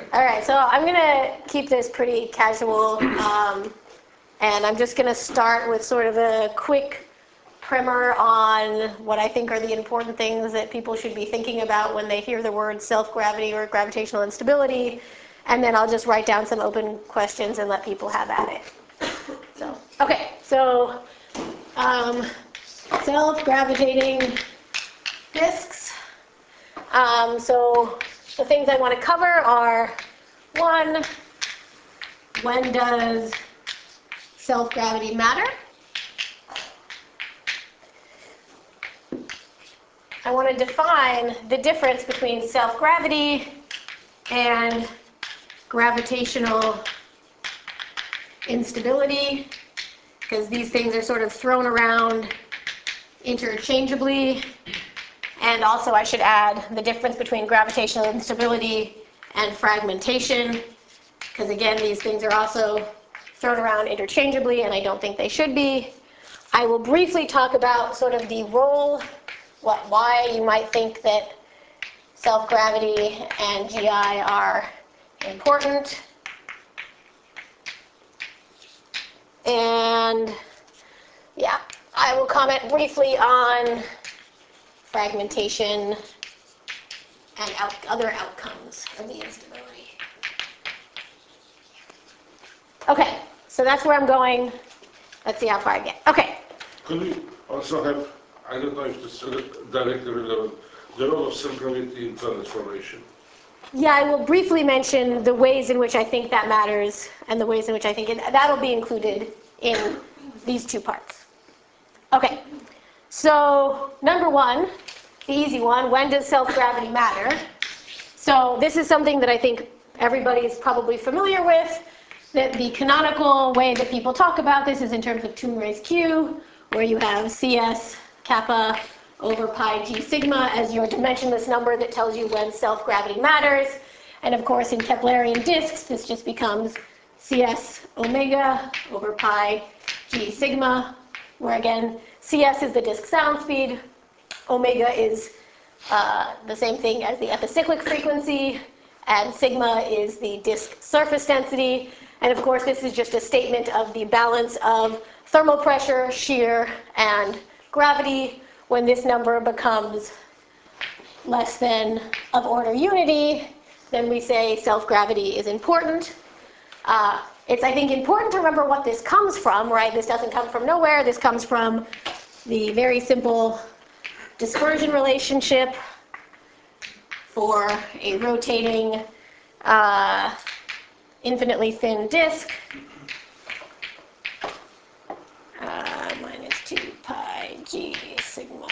All right, so I'm going to keep this pretty casual, and I'm just going to start with sort of a quick primer on what I think are the important things that people should be thinking about when they hear the word self-gravity or gravitational instability, and then I'll just write down some open questions and let people have at it. So, okay, so self-gravitating disks. So the things I want to cover are, one, when does self-gravity matter? I want to define the difference between self-gravity and gravitational instability, because these things are sort of thrown around interchangeably. And also I should add the difference between gravitational instability and fragmentation, because again, these things are also thrown around interchangeably, and I don't think they should be. I will briefly talk about sort of the role, why you might think that self-gravity and GI are important. And yeah, I will comment briefly on fragmentation and other outcomes of the instability. Okay, so that's where I'm going. Let's see how far I get. Okay. Could we also have, I don't know if this is directly relevant, the role of self-gravity in planet formation? Yeah, I will briefly mention the ways in which I think that matters and the ways in which I think that'll be included in these two parts. Okay, so number one, the easy one, when does self-gravity matter? So this is something that I think everybody is probably familiar with. That the canonical way that people talk about this is in terms of 2 raised q, where you have CS kappa over pi g sigma as your dimensionless number that tells you when self-gravity matters. And of course, in Keplerian disks, this just becomes CS omega over pi g sigma, where again, CS is the disk sound speed, omega is the same thing as the epicyclic frequency, and sigma is the disk surface density. And of course, this is just a statement of the balance of thermal pressure, shear, and gravity. When this number becomes less than of order unity, then we say self-gravity is important. It's, I think, important to remember what this comes from, right? This doesn't come from nowhere. This comes from the very simple dispersion relationship for a rotating infinitely thin disk, minus 2 pi g sigma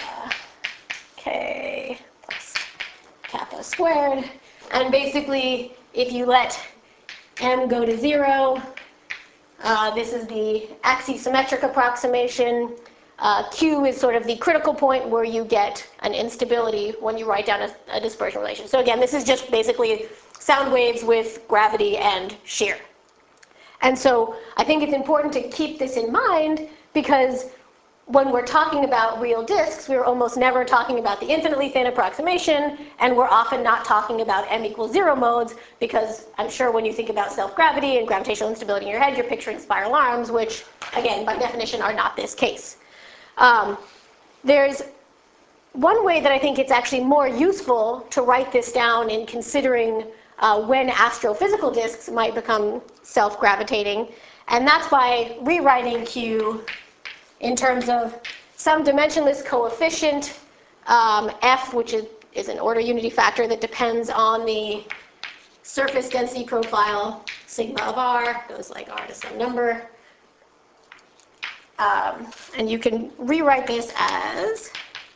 k plus kappa squared. And basically, if you let m go to 0, this is the axisymmetric approximation. Q is sort of the critical point where you get an instability when you write down a dispersion relation. So again, this is just basically sound waves with gravity and shear. And so I think it's important to keep this in mind, because when we're talking about real disks, we're almost never talking about the infinitely thin approximation, and we're often not talking about m equals 0 modes, because I'm sure when you think about self-gravity and gravitational instability in your head, you're picturing spiral arms, which, again, by definition, are not this case. There's one way that I think it's actually more useful to write this down in considering when astrophysical disks might become self-gravitating, and that's by rewriting Q in terms of some dimensionless coefficient, F, which is an order unity factor that depends on the surface density profile, sigma of r, goes like r to some number. And you can rewrite this as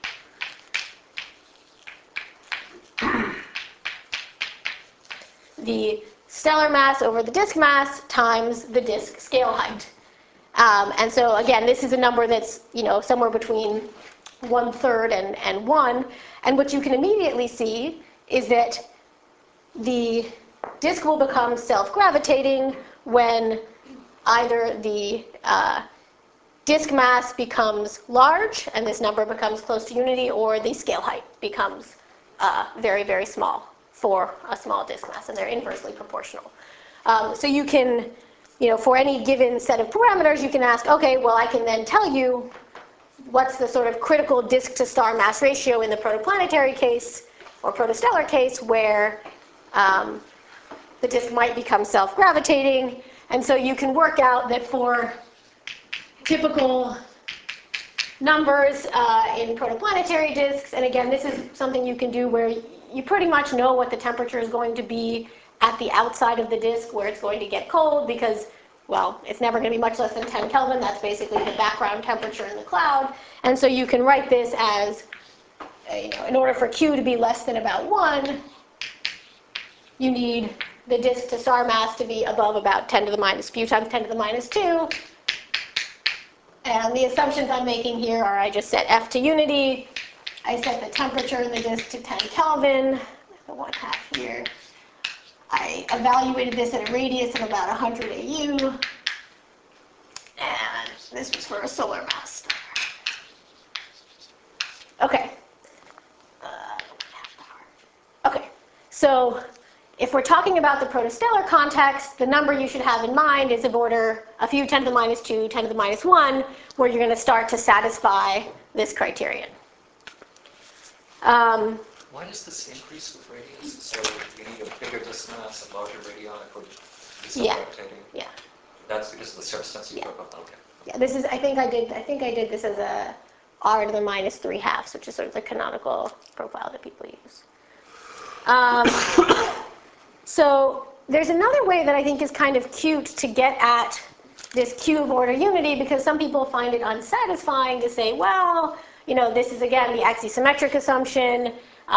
the stellar mass over the disk mass times the disk scale height. And so again, this is a number that's, somewhere between 1/3 and 1. And what you can immediately see is that the disk will become self-gravitating when either the disk mass becomes large, and this number becomes close to unity, or the scale height becomes very, very small, for a small disk mass, and they're inversely proportional. So you can, for any given set of parameters, you can ask, okay, well, I can then tell you what's the sort of critical disk to star mass ratio in the protoplanetary case or protostellar case where the disk might become self-gravitating. And so you can work out that for typical numbers in protoplanetary disks, and again, this is something you can do where you pretty much know what the temperature is going to be at the outside of the disk where it's going to get cold because, well, it's never going to be much less than 10 Kelvin. That's basically the background temperature in the cloud. And so you can write this as, in order for Q to be less than about 1, you need the disk to star mass to be above about 10 to the minus, few times 10 to the minus 2. And the assumptions I'm making here are I just set F to unity. I set the temperature in the disk to 10 Kelvin, the 1/2 here. I evaluated this at a radius of about 100 AU. And this was for a solar mass star. Okay. Okay, so if we're talking about the protostellar context, the number you should have in mind is of order a few 10 to the minus 2, 10 to the minus 1, where you're going to start to satisfy this criterion. Why does this increase with radius? So you need a bigger disk mass, a larger radii for be self-gravitating? Yeah. That's because of the surface density profile? Okay. Yeah, this is, I think I did this as a r to the minus 3/2, which is sort of the canonical profile that people use. So there's another way that I think is kind of cute to get at this Q of order unity, because some people find it unsatisfying to say, well, this is again the axisymmetric assumption.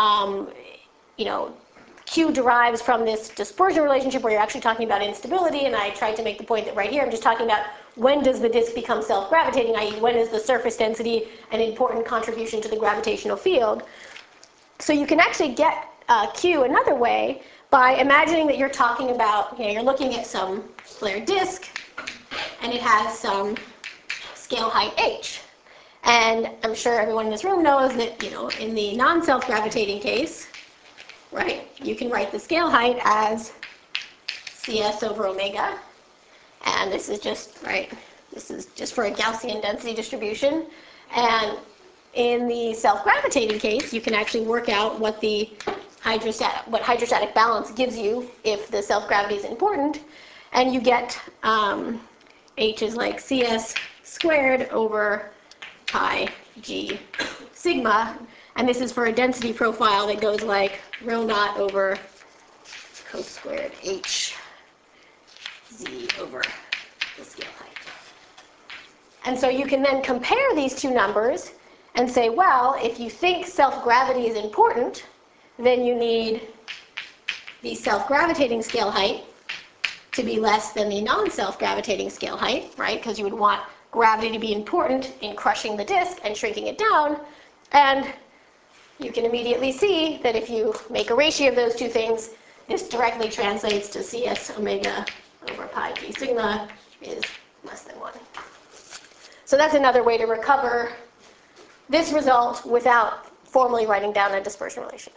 Q derives from this dispersion relationship where you're actually talking about instability, and I tried to make the point that right here I'm just talking about when does the disk become self-gravitating, i.e. when is the surface density an important contribution to the gravitational field. So you can actually get Q another way by imagining that you're talking about, you're looking at some flared disk, and it has some scale height h. And I'm sure everyone in this room knows that, in the non-self-gravitating case, right, you can write the scale height as CS over omega. And this is just, right, this is just for a Gaussian density distribution. And in the self-gravitating case, you can actually work out what hydrostatic balance gives you if the self-gravity is important. And you get H is like CS squared over pi g sigma. And this is for a density profile that goes like rho naught over cos squared H z over the scale height. And so you can then compare these two numbers and say, well, if you think self-gravity is important, then you need the self-gravitating scale height to be less than the non-self-gravitating scale height, right? Because you would want gravity to be important in crushing the disk and shrinking it down. And you can immediately see that if you make a ratio of those two things, this directly translates to CS omega over pi g sigma is less than 1. So that's another way to recover this result without formally writing down a dispersion relation.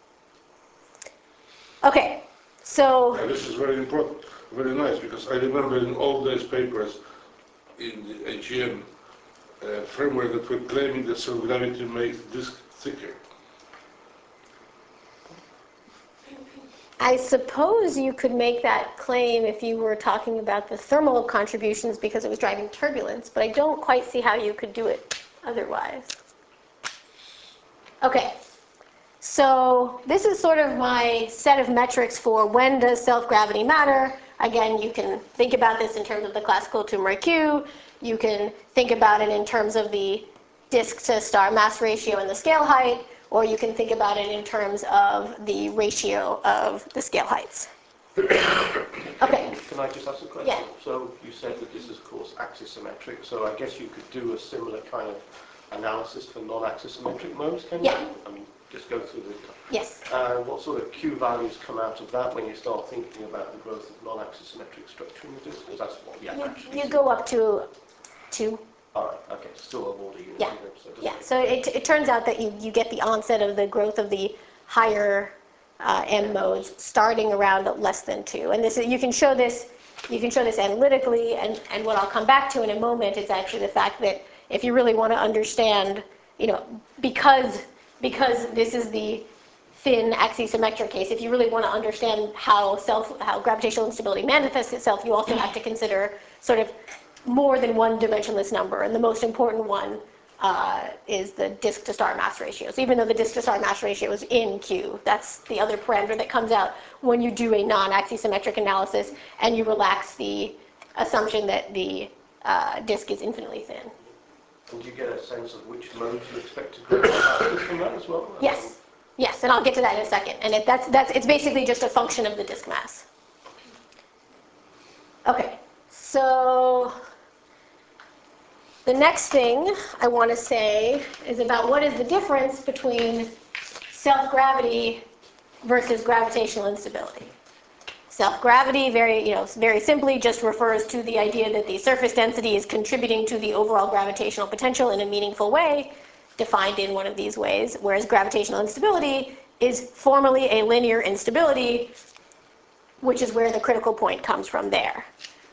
Okay, so... And this is very important, very nice, because I remember in all these papers in the AGM framework that were claiming that self-gravity makes disk thicker. I suppose you could make that claim if you were talking about the thermal contributions because it was driving turbulence, but I don't quite see how you could do it otherwise. Okay, so this is sort of my set of metrics for when does self-gravity matter. Again, you can think about this in terms of the classical tumor Q. You can think about it in terms of the disk to star mass ratio and the scale height, or you can think about it in terms of the ratio of the scale heights. Okay. Can I just ask a question? Yeah. So you said that this is, of course, axisymmetric, so I guess you could do a similar kind of analysis for non-axisymmetric modes, can you? Yeah. Just go through the... Yes. What sort of Q values come out of that when you start thinking about the growth of non-axisymmetric structure in the disk? Because that's what the actually... You go up to 2. All right, okay, still of order unity. Yeah. So it turns out that you get the onset of the growth of the higher M modes starting around less than 2. And this you can show this analytically, and what I'll come back to in a moment is actually the fact that if you really want to understand, because this is the thin axisymmetric case, if you really want to understand how gravitational instability manifests itself, you also have to consider sort of more than one dimensionless number, and the most important one is the disk to star mass ratio. So even though the disk to star mass ratio is in Q, that's the other parameter that comes out when you do a non-axisymmetric analysis and you relax the assumption that the disk is infinitely thin. And do you get a sense of which modes you expect to grow faster from that as well? Yes. Yes, and I'll get to that in a second. And it's basically just a function of the disk mass. Okay, so the next thing I want to say is about what is the difference between self-gravity versus gravitational instability. Self-gravity, very simply, just refers to the idea that the surface density is contributing to the overall gravitational potential in a meaningful way, defined in one of these ways, whereas gravitational instability is formally a linear instability, which is where the critical point comes from there.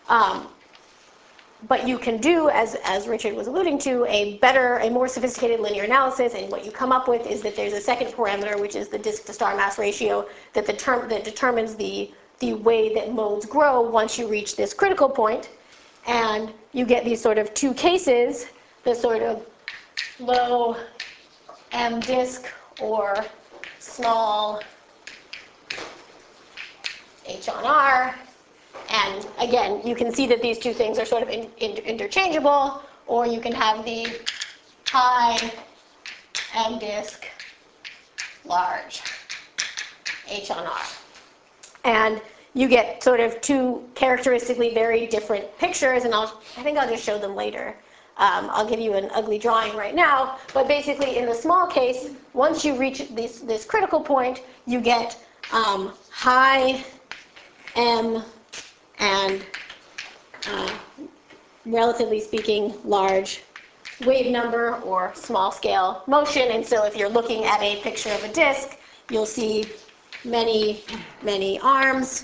But you can do, as Richard was alluding to, a more sophisticated linear analysis, and what you come up with is that there's a second parameter, which is the disk to star mass ratio, that determines the way that modes grow once you reach this critical point. And you get these sort of two cases, the sort of low M disk or small H on R. And again, you can see that these two things are sort of interchangeable, or you can have the high M disk, large H on R. And you get sort of two characteristically very different pictures, and I think I'll just show them later. I'll give you an ugly drawing right now, but basically in the small case, once you reach this critical point, you get high M and relatively speaking, large wave number or small scale motion. And so if you're looking at a picture of a disk, you'll see many, many arms.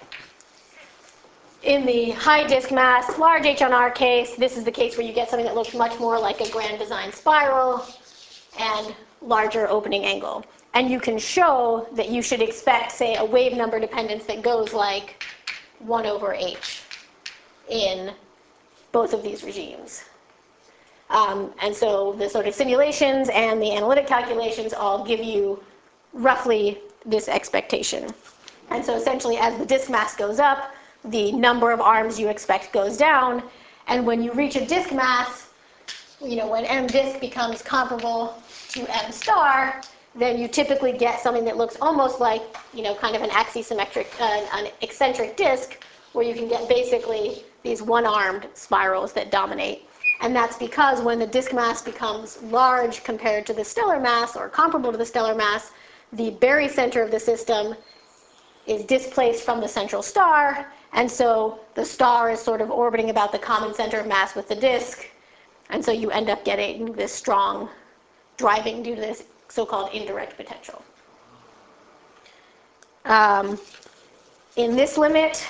In the high disk mass, large H on R case, this is the case where you get something that looks much more like a grand design spiral and larger opening angle. And you can show that you should expect, say, a wave number dependence that goes like 1 over H in both of these regimes. And so the sort of simulations and the analytic calculations all give you roughly this expectation. And so essentially, as the disk mass goes up, the number of arms you expect goes down. And when you reach a disk mass, when M disk becomes comparable to M star, then you typically get something that looks almost like, kind of an axisymmetric, an eccentric disk, where you can get basically these one-armed spirals that dominate. And that's because when the disk mass becomes large compared to the stellar mass, or comparable to the stellar mass, the barycenter of the system is displaced from the central star, and so the star is sort of orbiting about the common center of mass with the disk, and so you end up getting this strong driving due to this so-called indirect potential. In this limit,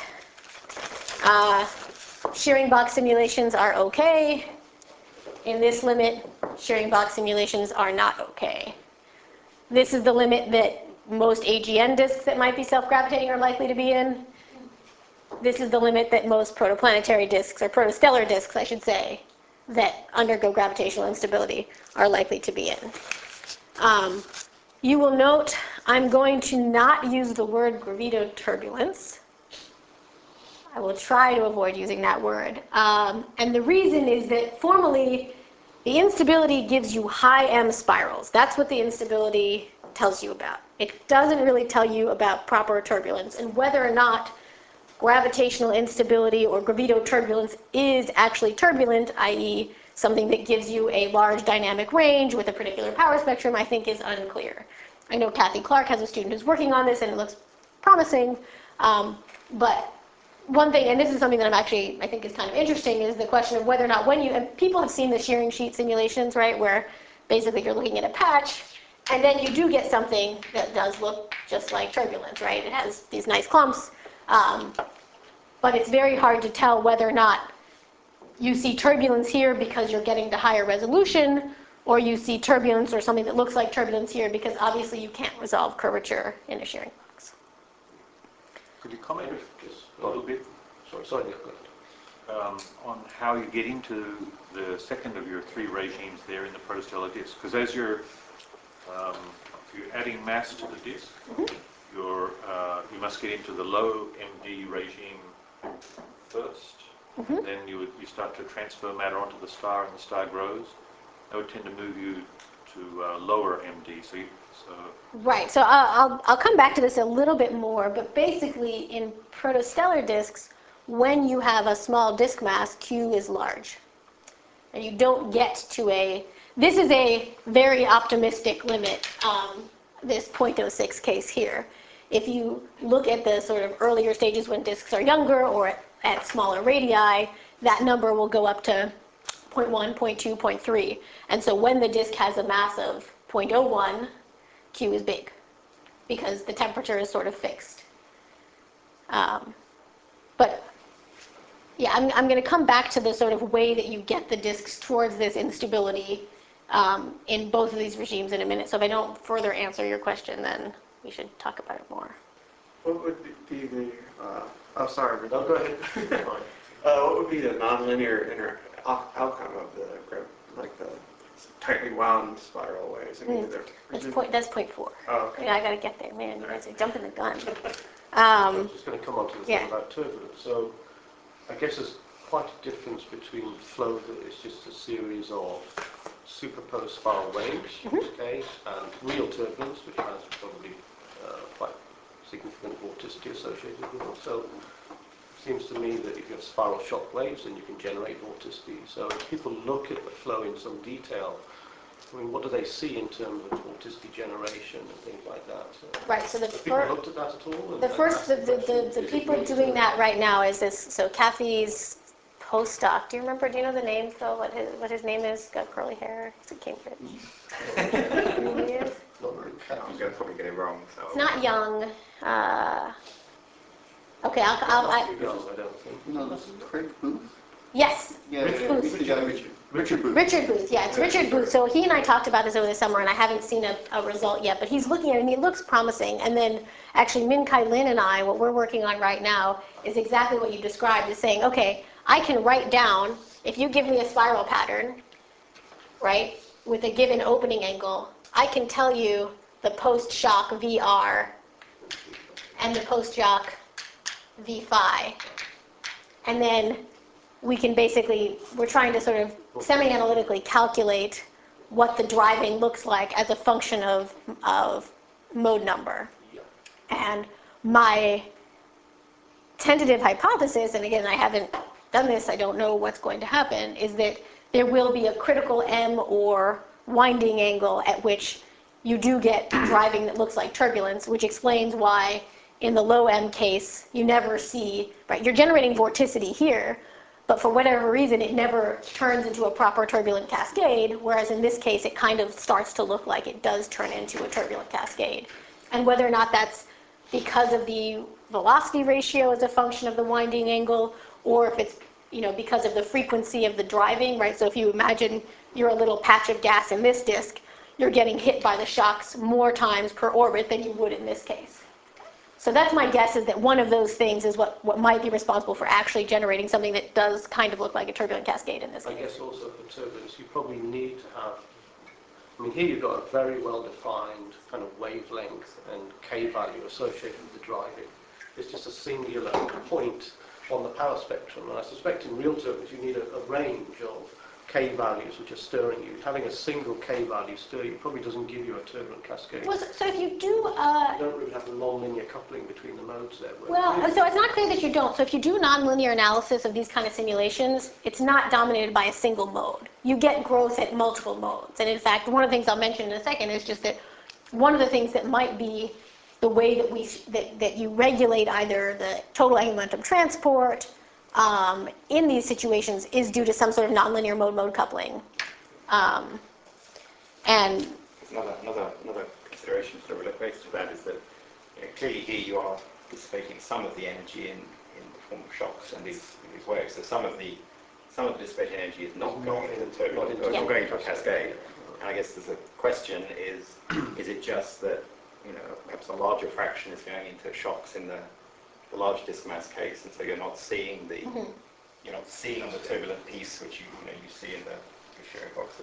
shearing box simulations are okay. In this limit, shearing box simulations are not okay. This is the limit that most AGN disks that might be self-gravitating are likely to be in. This is the limit that most protoplanetary disks, or protostellar disks, I should say, that undergo gravitational instability are likely to be in. You will note I'm going to not use the word gravitoturbulence. I will try to avoid using that word. And the reason is that formally, the instability gives you high M spirals. That's what the instability tells you about. It doesn't really tell you about proper turbulence, and whether or not gravitational instability or gravitoturbulence is actually turbulent, i.e. something that gives you a large dynamic range with a particular power spectrum, I think is unclear. I know Kathy Clark has a student who's working on this, and it looks promising, but one thing, and this is something that I think is kind of interesting, is the question of whether or not and people have seen the shearing sheet simulations, right, where basically you're looking at a patch, And then you do get something that does look just like turbulence, right? It has these nice clumps, but it's very hard to tell whether or not you see turbulence here because you're getting the higher resolution, or you see turbulence or something that looks like turbulence here because obviously you can't resolve curvature in a shearing box. Could you comment Just a little bit sorry, Nick, go ahead. on how you get into the second of your three regimes there in the protostellar disk? Because as you're adding mass to the disk, you must get into the low MD regime first. And then you start to transfer matter onto the star, and the star grows. That would tend to move you to lower MD. Right, so I'll come back to this a little bit more, but basically in protostellar disks, when you have a small disk mass, Q is large. And you don't get to this is a very optimistic limit, this 0.06 case here. If you look at the sort of earlier stages when disks are younger or at smaller radii, that number will go up to 0.1, 0.2, 0.3. And so when the disk has a mass of 0.01, Q is big because the temperature is sort of fixed. But yeah, I'm going to come back to the sort of way that you get the disks towards this instability in both of these regimes in a minute. So if I don't further answer your question, then we should talk about it more. What would be the, sorry, No, go ahead. what would be the nonlinear outcome of the tightly wound spiral waves? I mean, That's 0.4. Oh, okay. Yeah, I got to get there, man. You guys are jumping the gun. I'm just going to come on to the yeah. thing about turbulence. So I guess there's quite a difference between flow that is just a series of superposed spiral waves, okay, and real turbulence, which has probably quite significant vorticity associated with it. So it seems to me that if you have spiral shock waves, then you can generate vorticity. So if people look at the flow in some detail, I mean, what do they see in terms of vorticity generation and things like that? So Right, so have people looked at that at all? the people doing that right now is this, so Kathy's postdoc, do you know the name, Phil, what his name is? Got curly hair, he's at Cambridge. Who he is? Not really. I'm going to probably get it wrong. So. It's not Young. Okay, Not too young, I don't think. No, this is Craig Booth. Yes, Yeah, Booth. Richard Booth. Richard Booth, yeah, it's Richard Booth. So he and I talked about this over the summer, and I haven't seen a result yet, but he's looking at it, and it looks promising. And then actually Min Kai Lin and I, what we're working on right now is exactly what you described, is saying, okay, I can write down, if you give me a spiral pattern, right, with a given opening angle, I can tell you the post-shock VR and the post-shock V phi. And then we can basically, we're trying to sort of semi-analytically calculate what the driving looks like as a function of mode number. And my tentative hypothesis, and again, I haven't done this, I don't know what's going to happen, is that there will be a critical M or winding angle at which you do get driving that looks like turbulence, which explains why in the low M case, you never see, right, you're generating vorticity here, but for whatever reason, it never turns into a proper turbulent cascade, whereas in this case, it kind of starts to look like it does turn into a turbulent cascade. And whether or not that's because of the velocity ratio as a function of the winding angle, or if it's because of the frequency of the driving, right? So if you imagine you're a little patch of gas in this disk, you're getting hit by the shocks more times per orbit than you would in this case. So that's my guess, is that one of those things is what might be responsible for actually generating something that does kind of look like a turbulent cascade in this case. I guess also for turbulence, you probably need to have, I mean, here you've got a very well-defined kind of wavelength and K value associated with the driving. It's just a singular point on the power spectrum. And I suspect in real turbulence, you need a range of K values which are stirring you. Having a single K value stir you probably doesn't give you a turbulent cascade. Well, so if you do... you don't really have a non-linear coupling between the modes there. Well, so it's not clear that you don't. So if you do nonlinear analysis of these kind of simulations, it's not dominated by a single mode. You get growth at multiple modes. And in fact, one of the things I'll mention in a second is just that one of the things that might be the way that that you regulate either the total angular momentum transport in these situations is due to some sort of nonlinear mode-mode coupling. And another consideration sort of related to that is that clearly here you are dissipating some of the energy in the form of shocks and these waves. So some of the dissipated energy is not going into the turbulent, or going into a cascade. And I guess there's a question: is it just that perhaps a larger fraction is going into shocks in the large disk mass case, and so you're not seeing the turbulent piece which you see in the sharing boxes.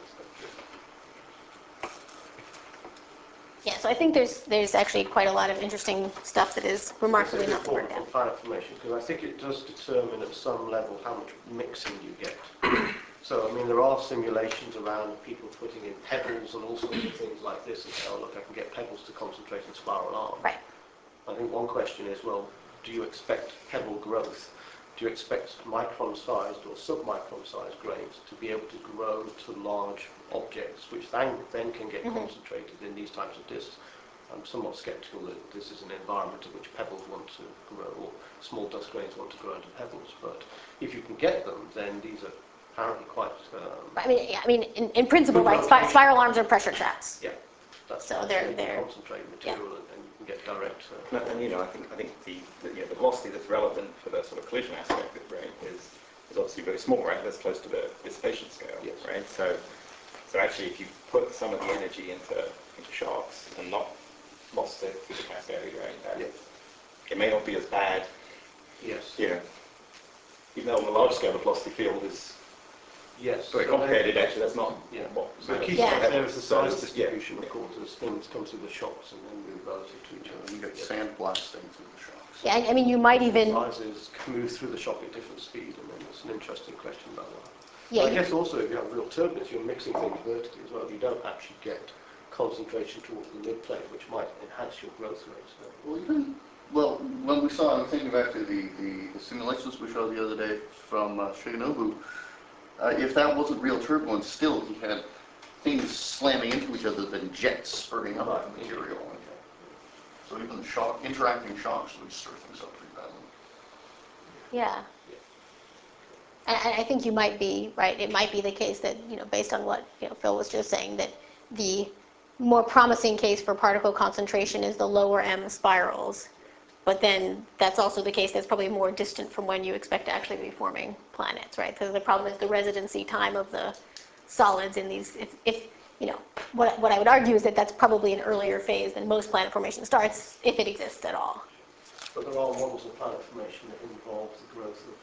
Yeah, so I think there's actually quite a lot of interesting stuff that is remarkably not worked out. Fine information, because I think it does determine at some level how much mixing you get. So, I mean, there are simulations around people putting in pebbles and all sorts of things like this and say, oh, look, I can get pebbles to concentrate in spiral arms. Right. I think one question is, well, do you expect pebble growth? Do you expect micron-sized or sub-micron-sized grains to be able to grow to large objects, which then can get concentrated in these types of disks? I'm somewhat sceptical that this is an environment in which pebbles want to grow, or small dust grains want to grow into pebbles. But if you can get them, then these are apparently quite... I mean, in principle, right? Spiral arms are pressure traps. Yeah. That's So nice. they're You can concentrate material and you can get direct... And I think the velocity that's relevant for the sort of collision aspect of the brain is obviously very small, right? That's close to the dissipation scale, yes. Right? So actually, if you put some of the energy into shocks and not lost it through the cascade, right? Then it may not be as bad. Yes. Even though on the large scale the velocity field is very complicated, actually, that's not what... So the key Yeah. there is the size distribution, of course, as things come through the shocks and then move relative to each other. You get sand blasting through the shocks. Yeah, I mean, you might even... Sizes move through the shock at different speed, and then it's an interesting question about that. Yeah, I guess also if you have real turbulence, you're mixing things vertically as well. You don't actually get concentration towards the mid-plane, which might enhance your growth rate. Well, when we saw, I'm thinking back to the simulations we showed the other day from Shigenobu, if that wasn't real turbulence, still he had things slamming into each other than jets spurting up the material. So even the interacting shocks would stir things up pretty badly. Yeah. And I think you might be right. It might be the case that, based on what Phil was just saying, that the more promising case for particle concentration is the lower M spirals. But then that's also the case that's probably more distant from when you expect to actually be forming planets, right? Because the problem is the residency time of the solids in these. What I would argue is that that's probably an earlier phase than most planet formation starts, if it exists at all. But there are models of planet formation that involve the growth of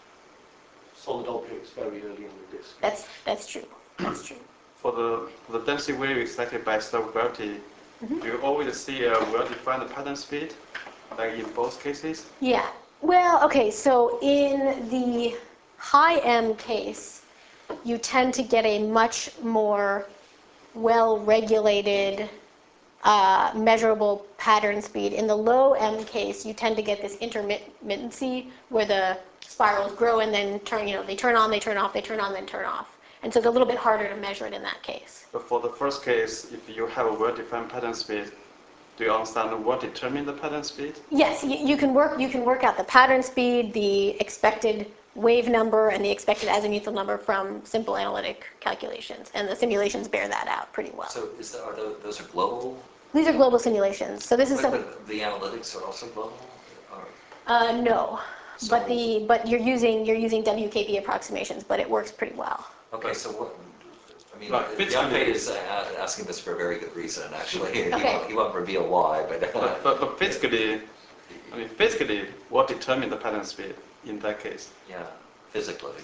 solid objects very early in the disk. That's true. That's true. For the density wave excited by slow gravity, do you always see a well-defined pattern speed, like in both cases? Yeah. Well, okay, so in the high M case, you tend to get a much more well-regulated, measurable pattern speed. In the low M case, you tend to get this intermittency where the spirals grow and then they turn on, they turn off, they turn on, then turn off. And so it's a little bit harder to measure it in that case. But for the first case, if you have a well-defined pattern speed, do you understand what determines the pattern speed? Yes, you can work out the pattern speed, the expected wave number, and the expected azimuthal number from simple analytic calculations, and the simulations bear that out pretty well. So those are global? These are global simulations. So this is But the analytics are also global? no, So- but you're using WKB approximations, but it works pretty well. Okay, so what? I mean, Right, Jan Pate is asking this for a very good reason, actually. Okay. He won't reveal why, but... But physically, what determines the pattern speed in that case? Yeah, physically.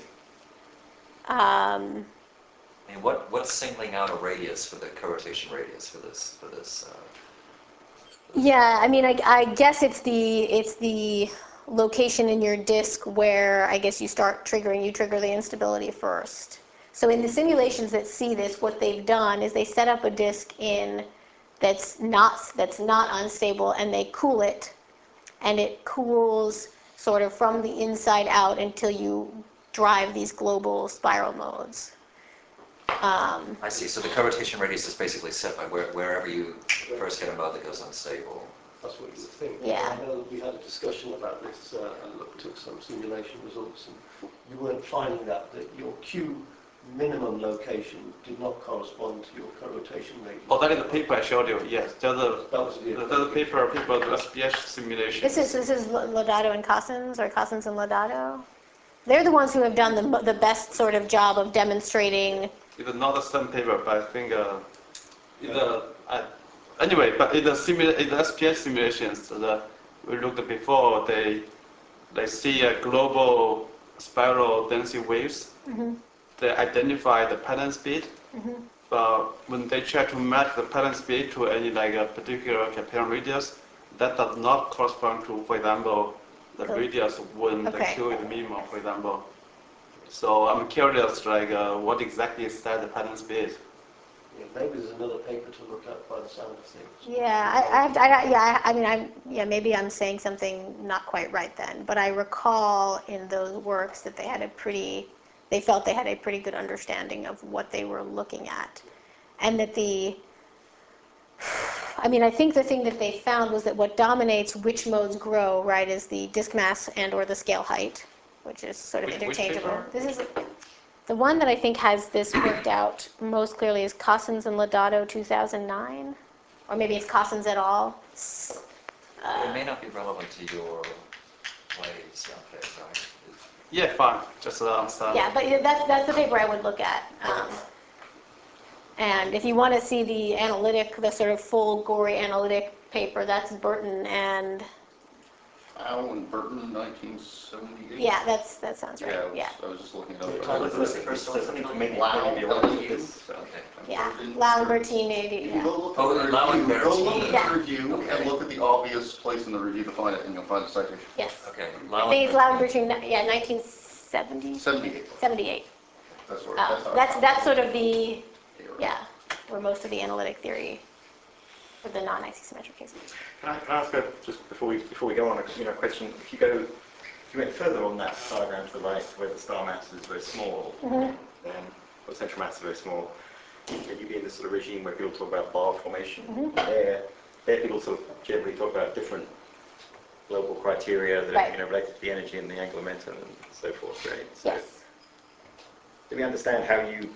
Um, And what's singling out a radius for the co-rotation radius for this? Yeah, I mean, I guess it's the location in your disk where I guess you trigger the instability first. So in the simulations that see this, what they've done is they set up a disk that's not unstable, and they cool it, and it cools sort of from the inside out until you drive these global spiral modes. I see. So the co-rotation radius is basically set by wherever you first hit a mode that goes unstable. That's what you would think. Yeah. I know that we had a discussion about this and looked at some simulation results, and you weren't finding that your Q minimum location did not correspond to your co-rotation rate. Oh, that is the paper I showed you, yes. The That was the other paper, the SPH simulation. This is Lodato and Cossens, or Cossens and Lodato. They're the ones who have done the best sort of job of demonstrating. It's not the same paper, but I think anyway, but in the SPH simulations, we looked before, they see a global spiral density waves. They identify the pattern speed. But when they try to match the pattern speed to any like a particular Capillion radius, that does not correspond to, for example, the radius when the Q is minimum, for example. So I'm curious, like, what exactly is that the pattern speed? Yeah, maybe there's another paper to look at by the sound of things. Maybe I'm saying something not quite right then, but I recall in those works that they felt they had a pretty good understanding of what they were looking at. And that I think the thing that they found was that what dominates which modes grow, right, is the disk mass and or the scale height, which is sort of interchangeable. This is the one that I think has this worked out most clearly is Cossens and Lodato 2009, or maybe it's Cossens et al. It may not be relevant to your waves, okay, right? Yeah, fine. Just yeah, but that's the paper I would look at. And if you want to see the sort of full gory analytic paper, that's Burton and. Alan Burton, 1978. Yeah, that sounds right. Yeah, I was just looking it up. Something to maybe be relevant to this. Yeah, Lau and Bertini. You go look at the review and look at the obvious place in the review to find it, and you'll find the citation. Yes. Okay. I think it's Lau and Bertini. Yeah, 1970. 78. 78. That's where. That's sort of where most of the analytic theory for the non-axisymmetric cases. Can I ask just before we go on a question? If you went further on that diagram to the right, where the star mass is very small, then the central mass is very small, and you'd be in this sort of regime where people talk about bar formation. There people sort of generally talk about different global criteria that are related to the energy and the angular momentum and so forth, right? So, yes. Do we understand how you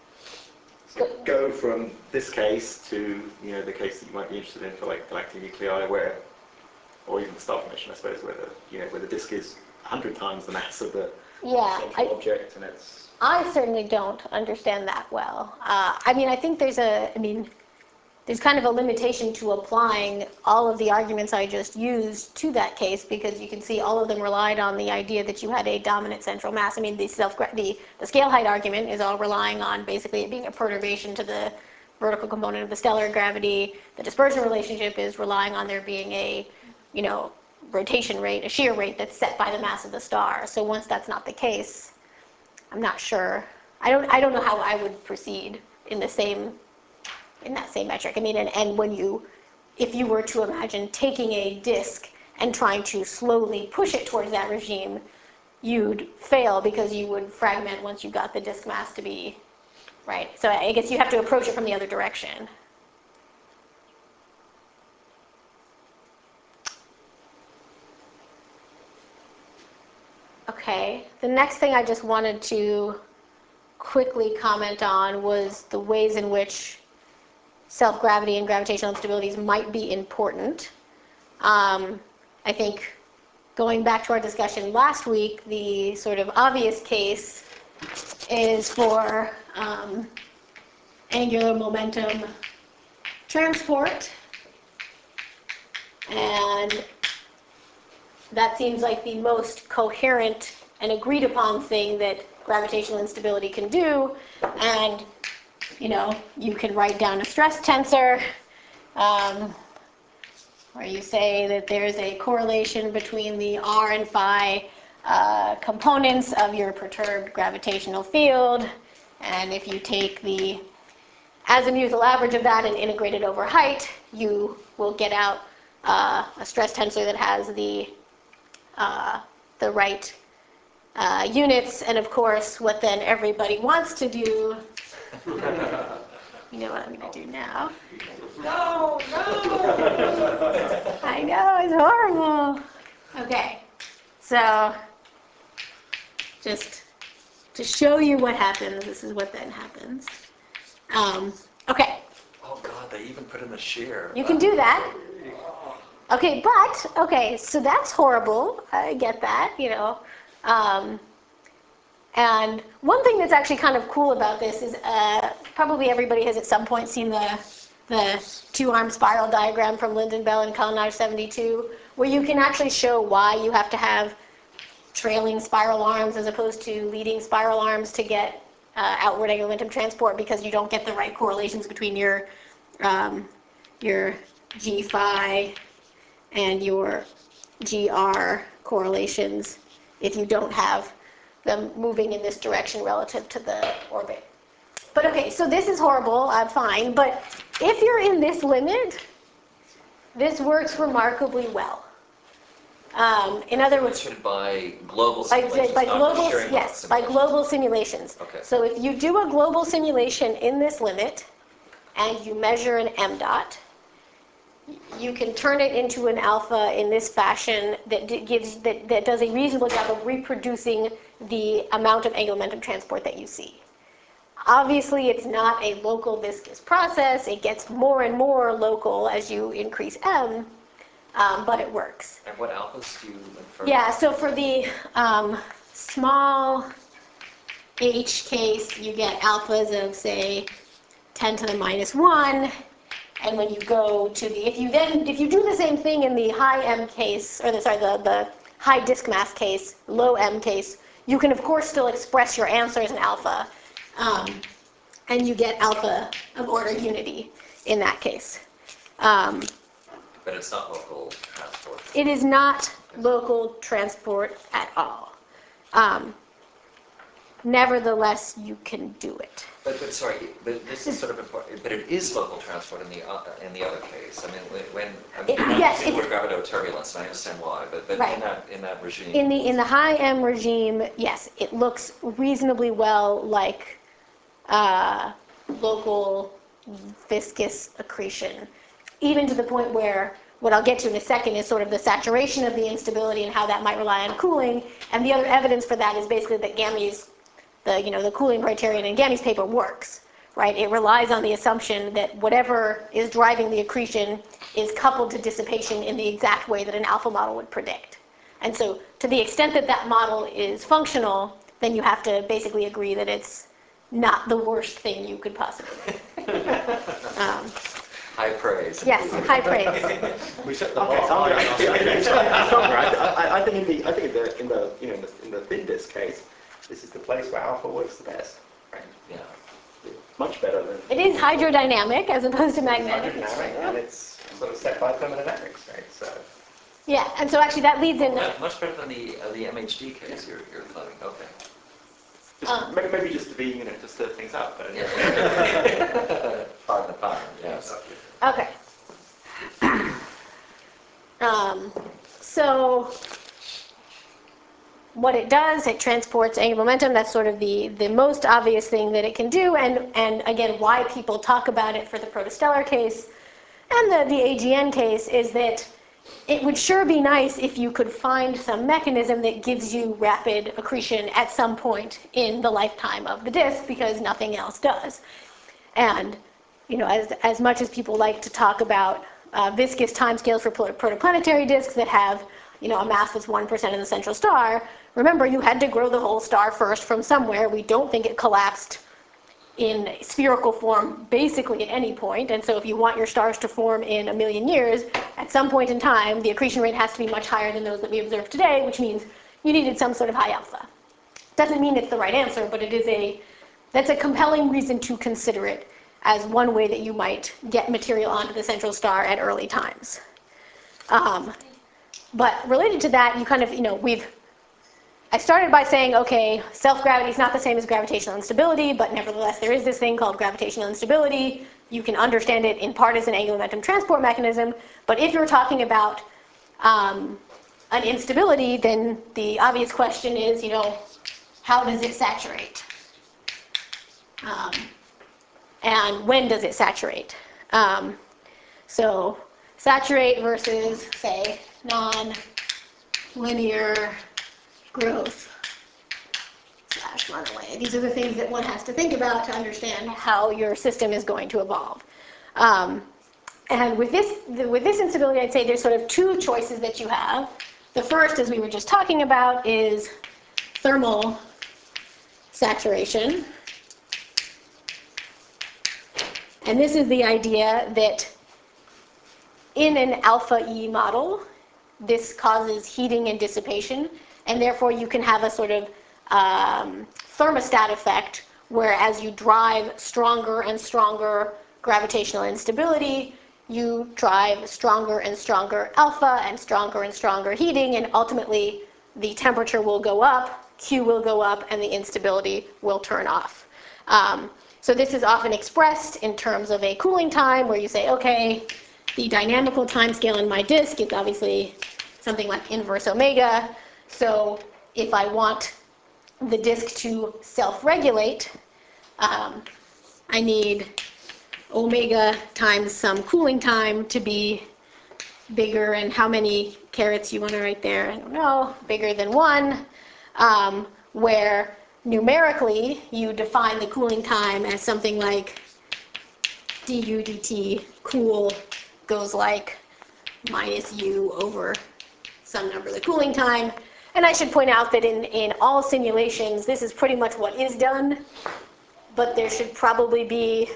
go from this case to the case that you might be interested in for like galactic nuclei, or even star formation, I suppose, where the disk is 100 times the mass of the central object, and it's. I certainly don't understand that well. I think there's kind of a limitation to applying all of the arguments I just used to that case, because you can see all of them relied on the idea that you had a dominant central mass. The scale height argument is all relying on basically it being a perturbation to the vertical component of the stellar gravity. The dispersion relationship is relying on there being a, rotation rate, a shear rate that's set by the mass of the star. So once that's not the case, I'm not sure. I don't know how I would proceed in that same metric. And if you were to imagine taking a disk and trying to slowly push it towards that regime, you'd fail because you would fragment once you got the disk mass to be, right? So I guess you have to approach it from the other direction. Okay, the next thing I just wanted to quickly comment on was the ways in which self-gravity and gravitational instabilities might be important. I think going back to our discussion last week, the sort of obvious case is for angular momentum transport. And that seems like the most coherent and agreed upon thing that gravitational instability can do. And you can write down a stress tensor where you say that there's a correlation between the r and phi components of your perturbed gravitational field. And if you take the azimuthal average of that and integrate it over height, you will get out a stress tensor that has the right units. And of course, what then everybody wants to do, you know what I'm going to do now. No! I know, it's horrible. Okay, so just to show you what happens, this is what then happens. Okay, Oh God, they even put in the shear. you can do that. Okay, so that's horrible. I get that, you know. And one thing that's actually kind of cool about this is probably everybody has at some point seen the two-arm spiral diagram from Lyndon Bell and Collinage 72, where you can actually show why you have to have trailing spiral arms as opposed to leading spiral arms to get outward angular momentum transport, because you don't get the right correlations between your G phi and your GR correlations if you don't have them moving in this direction relative to the orbit. But okay, so this is horrible, fine, but if you're in this limit, this works remarkably well. In other words, by global simulations, by not global, the sharing yes, box by simulations. global simulations. Okay. So if you do a global simulation in this limit and you measure an m dot, you can turn it into an alpha in this fashion that does a reasonable job of reproducing the amount of angular momentum transport that you see. Obviously, it's not a local viscous process. It gets more and more local as you increase m, but it works. And what alphas do you infer? Yeah, so for the small h case, you get alphas of, say, 10 to the minus 1. And when you go to the, if you do the same thing in the high m case, or the high disk mass case, low m case, you can of course still express your answer as an alpha, and you get alpha of order unity in that case. But it's not local transport. It is not local transport at all. Nevertheless, you can do it. But this is sort of important. But it is local transport in the other case. I mean, Yes, the word gravitoturbulence, and I understand why. But right. in that regime. In the high M regime, yes, it looks reasonably well like local viscous accretion, even to the point where what I'll get to in a second is sort of the saturation of the instability and how that might rely on cooling. And the other evidence for that is basically that Gamy's, the cooling criterion in Gamy's paper works, right? It relies on the assumption that whatever is driving the accretion is coupled to dissipation in the exact way that an alpha model would predict. And so to the extent that that model is functional, then you have to basically agree that it's not the worst thing you could possibly do. High praise. Yes, high praise. We set the bar high. I think in the thin disk case, this is the place where alpha works the best. Right? Yeah. Much better than. It is hydrodynamic as opposed to magnetic. Hydrodynamic, and it's sort of set by thermodynamics, right? So. Yeah, and so actually that leads in. Much better than the MHD case you're claiming. Okay. Maybe just to be, to stir things up. But Pardon the pun. Yes. Okay. So what it does, it transports angular momentum. That's sort of the most obvious thing that it can do, and again, why people talk about it for the protostellar case and the AGN case is that it would sure be nice if you could find some mechanism that gives you rapid accretion at some point in the lifetime of the disk, because nothing else does. And as much as people like to talk about viscous timescales for protoplanetary disks that have a mass that's 1% of the central star, remember you had to grow the whole star first from somewhere. We don't think it collapsed in spherical form basically at any point, and so if you want your stars to form in 1 million years, at some point in time the accretion rate has to be much higher than those that we observe today, which means you needed some sort of high alpha. Doesn't mean it's the right answer, but that's a compelling reason to consider it as one way that you might get material onto the central star at early times. But related to that, you kind of, I started by saying, okay, self-gravity is not the same as gravitational instability, but nevertheless there is this thing called gravitational instability. You can understand it in part as an angular momentum transport mechanism, but if you're talking about an instability, then the obvious question is, how does it saturate? And when does it saturate? So saturate versus, say, non-linear growth / run away. These are the things that one has to think about to understand how your system is going to evolve. And with this instability, I'd say there's sort of two choices that you have. The first, as we were just talking about, is thermal saturation. And this is the idea that in an alpha E model, this causes heating and dissipation, and therefore you can have a sort of thermostat effect, where as you drive stronger and stronger gravitational instability, you drive stronger and stronger alpha and stronger heating, and ultimately the temperature will go up, Q will go up, and the instability will turn off. So this is often expressed in terms of a cooling time, where you say, okay, the dynamical time scale in my disk is obviously something like inverse omega. So if I want the disk to self-regulate, I need omega times some cooling time to be bigger, and how many carets you want to write there, I don't know, bigger than 1, where numerically you define the cooling time as something like du dt cool goes like minus u over some number, the cooling time. And I should point out that in all simulations, this is pretty much what is done, but there should probably be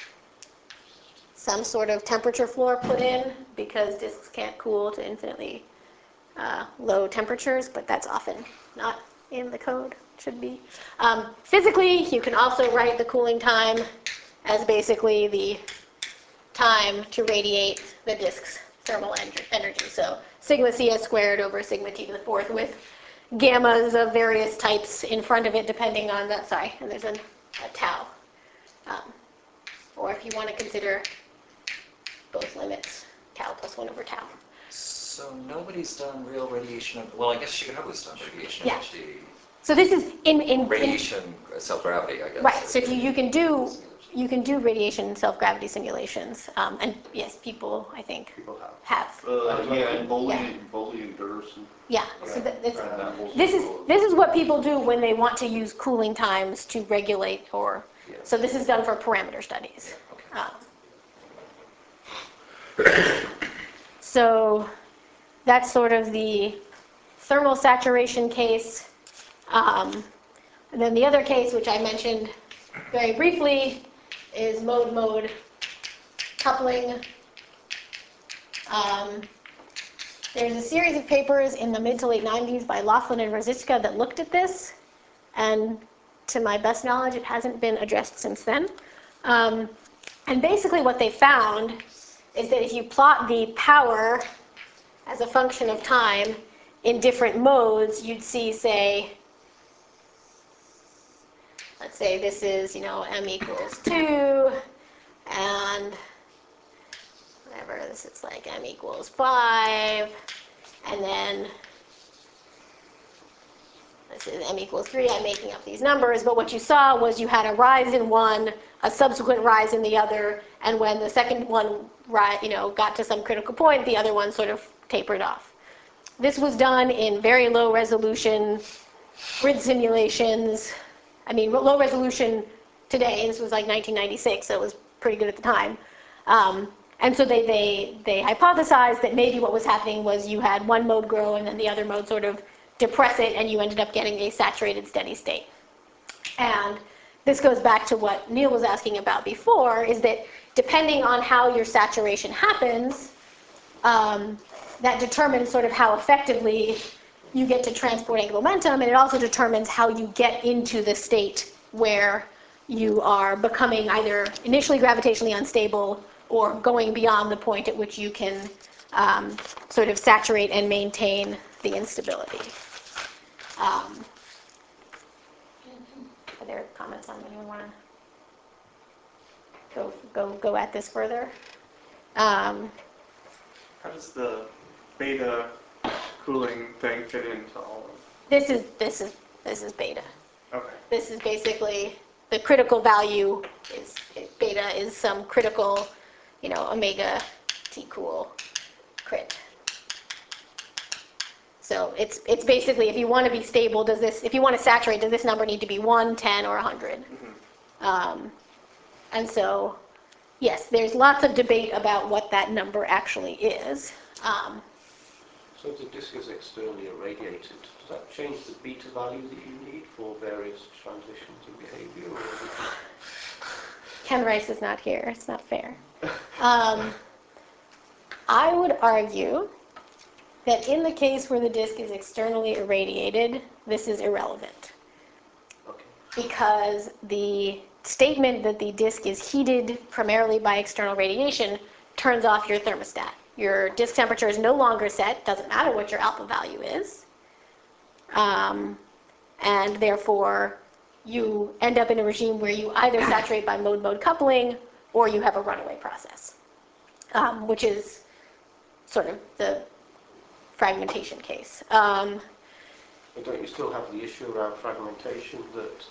some sort of temperature floor put in, because disks can't cool to infinitely low temperatures, but that's often not in the code. It should be. Physically, you can also write the cooling time as basically the time to radiate the disk's thermal energy. So sigma cs squared over sigma t to the fourth, with gammas of various types in front of it, depending on that. Sorry, and there's a tau. Or if you want to consider both limits, tau plus 1 over tau. So nobody's done real radiation. Well, I guess Shigenobu's done radiation Yeah. energy. So this is in Radiation self-gravity, I guess. right. So if you can do radiation self-gravity simulations, and yes, people I think People have. have. Yeah, and Bowley and Durson. Yeah. So this is what people do when they want to use cooling times to regulate, or so this is done for parameter studies. So that's sort of the thermal saturation case. And then the other case, which I mentioned very briefly, is mode-mode coupling. There's a series of papers in the mid to late 90s by Laughlin and Rosichka that looked at this, and to my best knowledge, it hasn't been addressed since then. And basically what they found is that if you plot the power as a function of time in different modes, you'd see, say, let's say this is, m equals 2, and whatever, this is like m equals 5, and then this is m equals 3. I'm making up these numbers, but what you saw was you had a rise in one, a subsequent rise in the other, and when the second one got to some critical point, the other one sort of tapered off. This was done in very low resolution grid simulations. I mean, low resolution today, this was like 1996, so it was pretty good at the time. And so they hypothesized that maybe what was happening was you had one mode grow and then the other mode sort of depress it, and you ended up getting a saturated steady state. And this goes back to what Neil was asking about before, is that depending on how your saturation happens, that determines sort of how effectively you get to transport angular momentum, and it also determines how you get into the state where you are becoming either initially gravitationally unstable or going beyond the point at which you can sort of saturate and maintain the instability. Are there comments on anyone want to go at this further? How does the beta cooling thing fit into all of This is beta. Okay. This is basically the critical value is beta is some critical, omega T cool crit. So it's basically, if you want to be stable, if you want to saturate, does this number need to be 1, 10, or 100? And so, yes, there's lots of debate about what that number actually is. So if the disk is externally irradiated, does that change the beta value that you need for various transitions in behavior? Or is it... Ken Rice is not here. It's not fair. I would argue that in the case where the disk is externally irradiated, this is irrelevant. Okay. Because the statement that the disk is heated primarily by external radiation turns off your thermostat. Your disk temperature is no longer set, doesn't matter what your alpha value is. And therefore, you end up in a regime where you either saturate by mode-mode coupling or you have a runaway process, which is sort of the fragmentation case. But don't you still have the issue around fragmentation that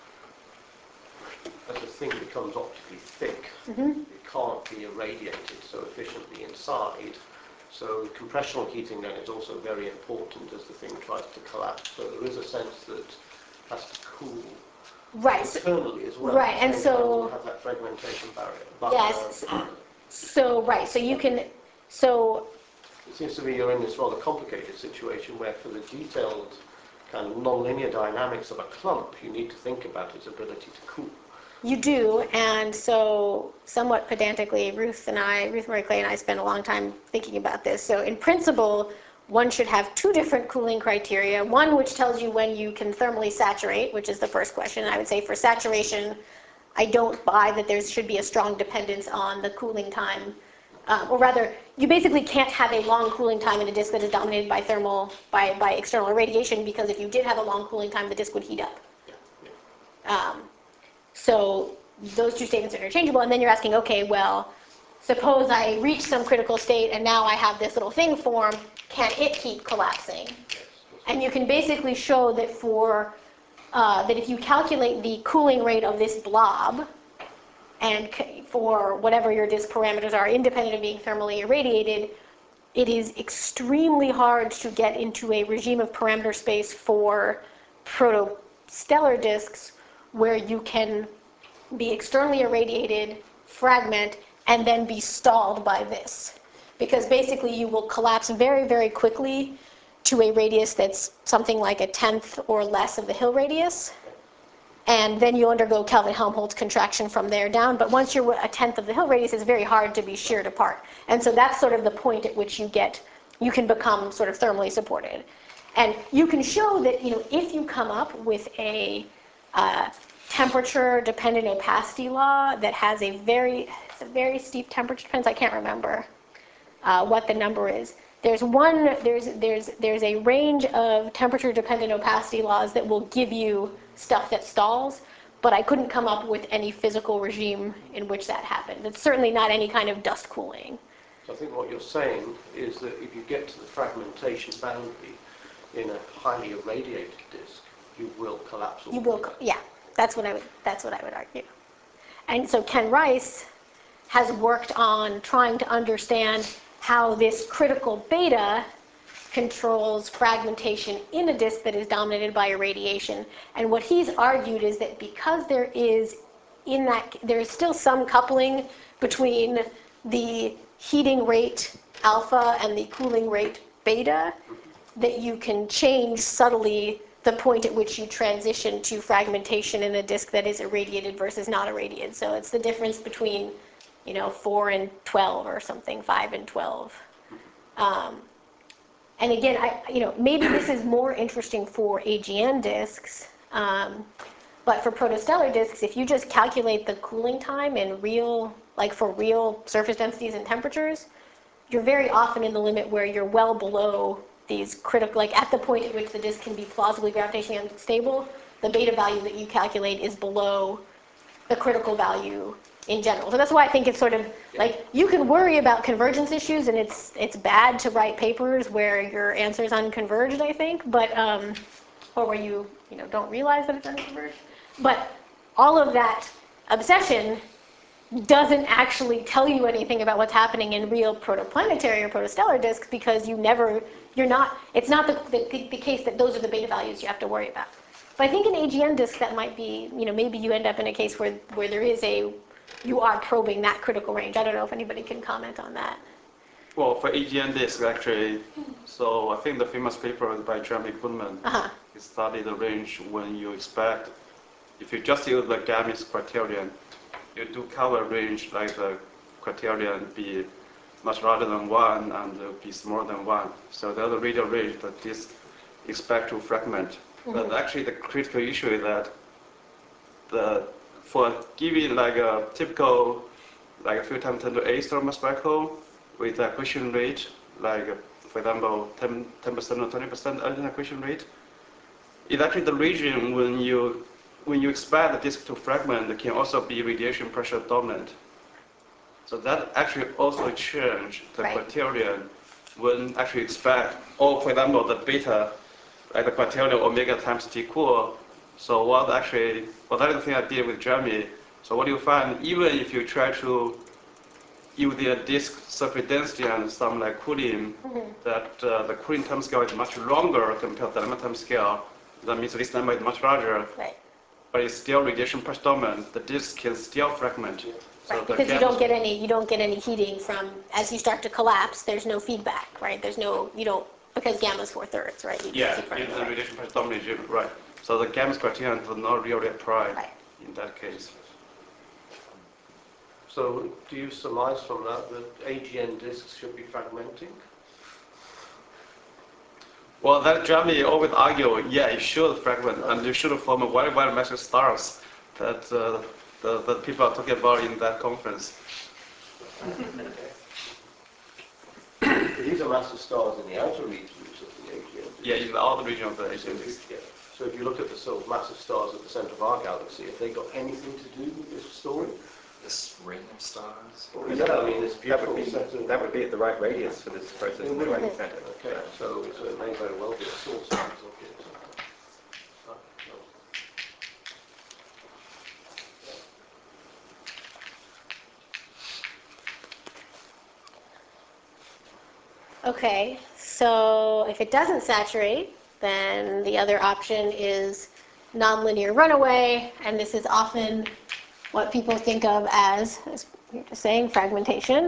as the thing becomes optically thick, it can't be irradiated so efficiently inside. So compressional heating then is also very important as the thing tries to collapse. So there is a sense that it has to cool internally as well. Right, and so you have that fragmentation barrier. Yes. So right, so you can. So it seems to me you're in this rather complicated situation where for the detailed kind of nonlinear dynamics of a clump, you need to think about its ability to cool. you do, and so somewhat pedantically, Ruth Marie Clay and I spent a long time thinking about this. So in principle, one should have two different cooling criteria. One which tells you when you can thermally saturate, which is the first question. I would say for saturation, I don't buy that there should be a strong dependence on the cooling time. Or rather, you basically can't have a long cooling time in a disk that is dominated by by external irradiation, because if you did have a long cooling time, the disk would heat up. So those two statements are interchangeable, and then you're asking, okay, well, suppose I reach some critical state and now I have this little thing form, can it keep collapsing? And you can basically show that that if you calculate the cooling rate of this blob, and for whatever your disk parameters are, independent of being thermally irradiated, it is extremely hard to get into a regime of parameter space for protostellar disks where you can be externally irradiated, fragment, and then be stalled by this. Because basically you will collapse very, very quickly to a radius that's something like 1/10 or less of the Hill radius. And then you undergo Kelvin-Helmholtz contraction from there down. But once you're 1/10 of the Hill radius, it's very hard to be sheared apart. And so that's sort of the point at which you can become sort of thermally supported. And you can show that, if you come up with a temperature-dependent opacity law that has a very steep temperature dependence. I can't remember what the number is. There's a range of temperature-dependent opacity laws that will give you stuff that stalls, but I couldn't come up with any physical regime in which that happened. It's certainly not any kind of dust cooling. So I think what you're saying is that if you get to the fragmentation boundary in a highly irradiated disk, you will collapse. You will, yeah. That's what I would argue. And so Ken Rice has worked on trying to understand how this critical beta controls fragmentation in a disk that is dominated by irradiation. And what he's argued is that because there is still some coupling between the heating rate alpha and the cooling rate beta, that you can change subtly the point at which you transition to fragmentation in a disk that is irradiated versus not irradiated. So it's the difference between, 4 and 12 or something, 5 and 12. And again, maybe this is more interesting for AGN disks, but for protostellar disks, if you just calculate the cooling time in for real surface densities and temperatures, you're very often in the limit where you're well below these critical, at the point at which the disk can be plausibly gravitationally unstable, the beta value that you calculate is below the critical value in general. So that's why I think it's sort of you can worry about convergence issues, and it's bad to write papers where your answer is unconverged, I think, but or where you don't realize that it's unconverged. But all of that obsession doesn't actually tell you anything about what's happening in real protoplanetary or protostellar disks because it's not the case that those are the beta values you have to worry about. But I think in AGN disks that might be, maybe you end up in a case where you are probing that critical range. I don't know if anybody can comment on that. Well, for AGN disks, actually, so I think the famous paper by Jeremy Kuhlman, he studied the range when you expect, if you just use the Gamis criterion, you do cover range like the criterion be much larger than 1 and be smaller than 1. So the other radial range that disk expect to fragment. But actually the critical issue is that for giving like a typical like a few times 10 to the 8 thermal cycle with accretion rate, like for example 10% or 20% early accretion rate, it's actually the region when you expect the disk to fragment can also be radiation pressure dominant. So that actually also change the criterion when actually expect, or for example the beta, like the criterion omega times T cool. So that is the thing I did with Jeremy. So what you find, even if you try to use the disk surface density and some like cooling, that the cooling time scale is much longer compared to the lemma time scale. That means this number is much larger. Right. But it's still radiation pressure dominant. The disk can still fragment. So right, because you don't get any heating from, as you start to collapse, there's no feedback, right? Because gamma's 4/3, right? Yeah, the radiation pressure dominant, right. So the gamma criterion will not really apply in that case. So do you surmise from that AGN disks should be fragmenting? Well, that Jeremy always argue, yeah, it should fragment, and you should form a very, very massive stars that the people are talking about in that conference. These are massive stars in the outer regions of the AGN. Yeah, in the outer region of the AGN. Yeah. So if you look at the sort of massive stars at the centre of our galaxy, have they got anything to do with this story? This ring of stars. Yeah, I mean, it's beautiful. That would be at the right radius for this process in the right center. Okay, so it may very well be a source of these objects. Okay, so if it doesn't saturate, then the other option is nonlinear runaway, and this is often what people think of as you're just saying, fragmentation.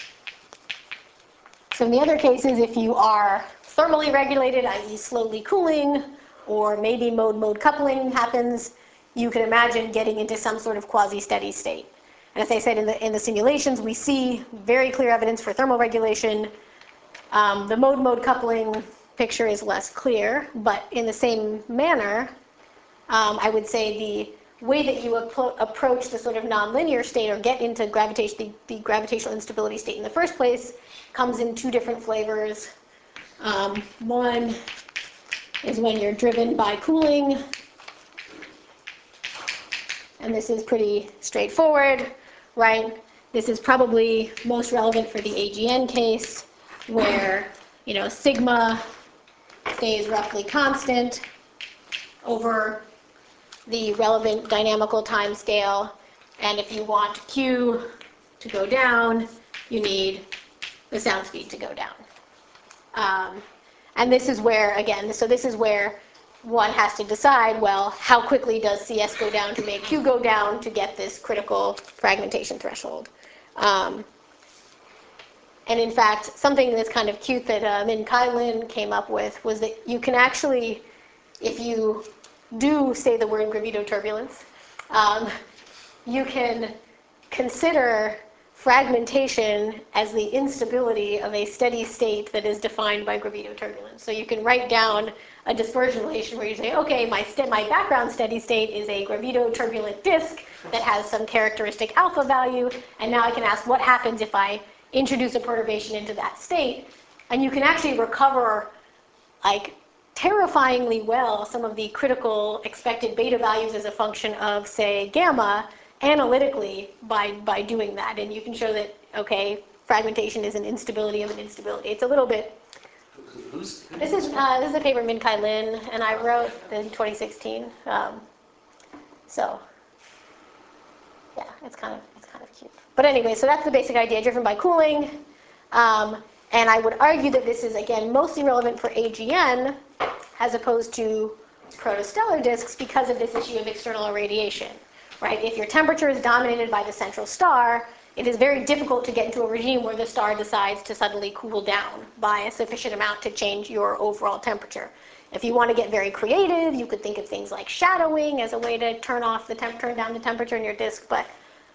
So in the other cases, if you are thermally regulated, i.e. slowly cooling, or maybe mode-mode coupling happens, you can imagine getting into some sort of quasi-steady state. And as I said, in the simulations, we see very clear evidence for thermal regulation. The mode-mode coupling picture is less clear, but in the same manner, I would say the way that you approach the sort of nonlinear state or get into the gravitational instability state in the first place comes in two different flavors. One is when you're driven by cooling, and this is pretty straightforward, right? This is probably most relevant for the AGN case, where sigma stays roughly constant over the relevant dynamical time scale, and if you want Q to go down, you need the sound speed to go down. And this is where, again, this is where one has to decide, well, how quickly does CS go down to make Q go down to get this critical fragmentation threshold. And in fact, something that's kind of cute that Min-Kai Lin came up with was that you can actually, if you do say the word gravitoturbulence, you can consider fragmentation as the instability of a steady state that is defined by gravitoturbulence. So you can write down a dispersion relation where you say, okay, my background steady state is a gravitoturbulent disk that has some characteristic alpha value, and now I can ask what happens if I introduce a perturbation into that state. And you can actually recover, like, terrifyingly well some of the critical expected beta values as a function of, say, gamma, analytically by doing that. And you can show that, okay, fragmentation is an instability of an instability. It's a little bit... This is a paper Min-Kai Lin, and I wrote in 2016. Yeah, it's kind of cute. But anyway, so that's the basic idea, driven by cooling. And I would argue that this is, again, mostly relevant for AGN as opposed to protostellar disks because of this issue of external irradiation, right? If your temperature is dominated by the central star, it is very difficult to get into a regime where the star decides to suddenly cool down by a sufficient amount to change your overall temperature. If you want to get very creative, you could think of things like shadowing as a way to turn down the temperature in your disk, but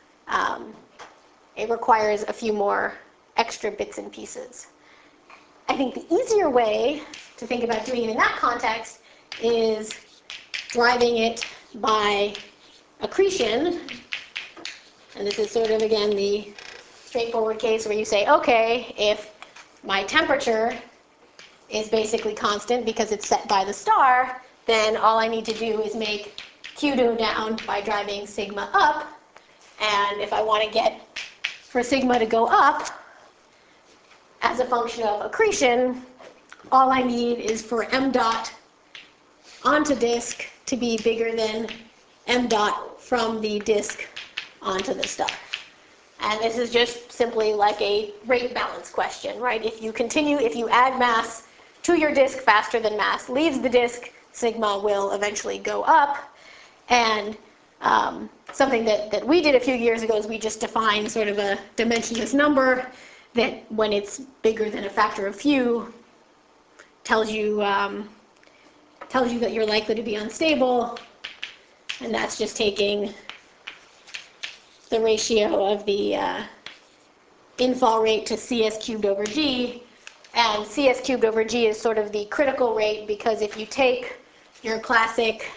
it requires a few more extra bits and pieces. I think the easier way to think about doing it in that context is driving it by accretion. And this is sort of, again, the straightforward case where you say, okay, if my temperature is basically constant because it's set by the star, then all I need to do is make Q go down by driving sigma up. And if I want to get for sigma to go up as a function of accretion, all I need is for m dot onto disk to be bigger than m dot from the disk onto the star. And this is just simply like a rate balance question, right? If you add mass to your disk faster than mass leaves the disk, sigma will eventually go up. And something that we did a few years ago is we just defined sort of a dimensionless number that, when it's bigger than a factor of few, tells you that you're likely to be unstable. And that's just taking the ratio of the infall rate to CS cubed over G. And CS cubed over G is sort of the critical rate, because if you take your classic,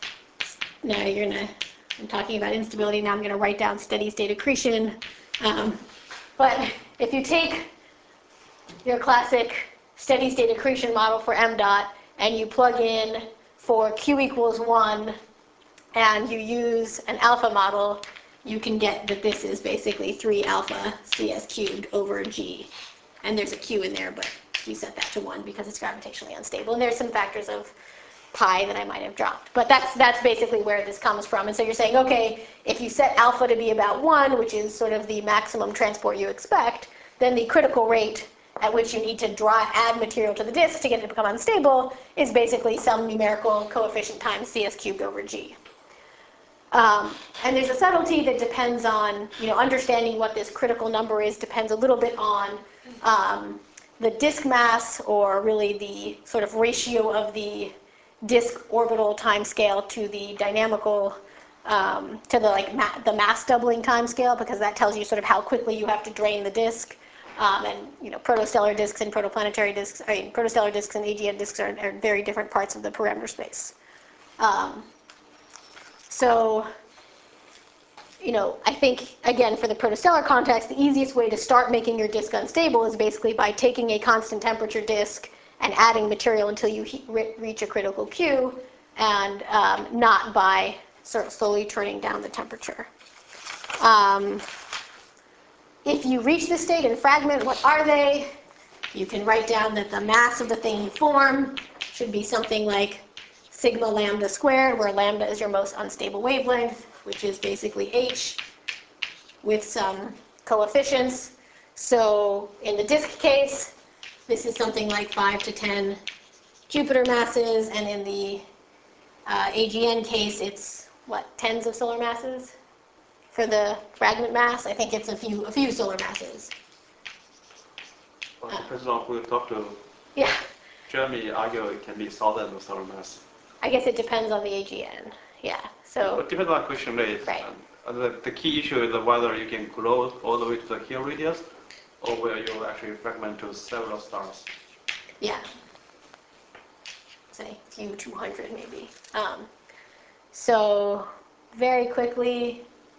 I'm talking about instability, now I'm going to write down steady state accretion. But if you take your classic steady state accretion model for m dot and you plug in for Q equals 1 and you use an alpha model, you can get that this is basically 3 alpha CS cubed over G. And there's a Q in there, but we set that to 1 because it's gravitationally unstable. And there's some factors of pi that I might have dropped. But that's basically where this comes from. And so you're saying, okay, if you set alpha to be about 1, which is sort of the maximum transport you expect, then the critical rate at which you need to add material to the disk to get it to become unstable is basically some numerical coefficient times CS cubed over G. And there's a subtlety that depends on, understanding what this critical number is depends a little bit on the disk mass, or really the sort of ratio of the disk orbital timescale to the dynamical, to the mass doubling timescale, because that tells you sort of how quickly you have to drain the disk. And protostellar disks and protostellar disks and AGN disks are very different parts of the parameter space. So, I think, again, for the protostellar context, the easiest way to start making your disk unstable is basically by taking a constant temperature disk and adding material until you reach a critical Q, and not by sort of slowly turning down the temperature. If you reach this state in fragment, what are they? You can write down that the mass of the thing you form should be something like sigma lambda squared, where lambda is your most unstable wavelength, which is basically h with some coefficients. So in the disk case, this is something like 5 to 10 Jupiter masses, and in the AGN case, it's, tens of solar masses? For the fragment mass, I think it's a few solar masses. Well, depends on who you talk to. Yeah. Jeremy argued it can be thousands of solar mass. I guess it depends on the AGN. Yeah. So. But depends on accretion rate. Right. The key issue is whether you can grow all the way to the Hill radius, or where you actually fragment to several stars. Yeah. Say a few 200 maybe. So very quickly,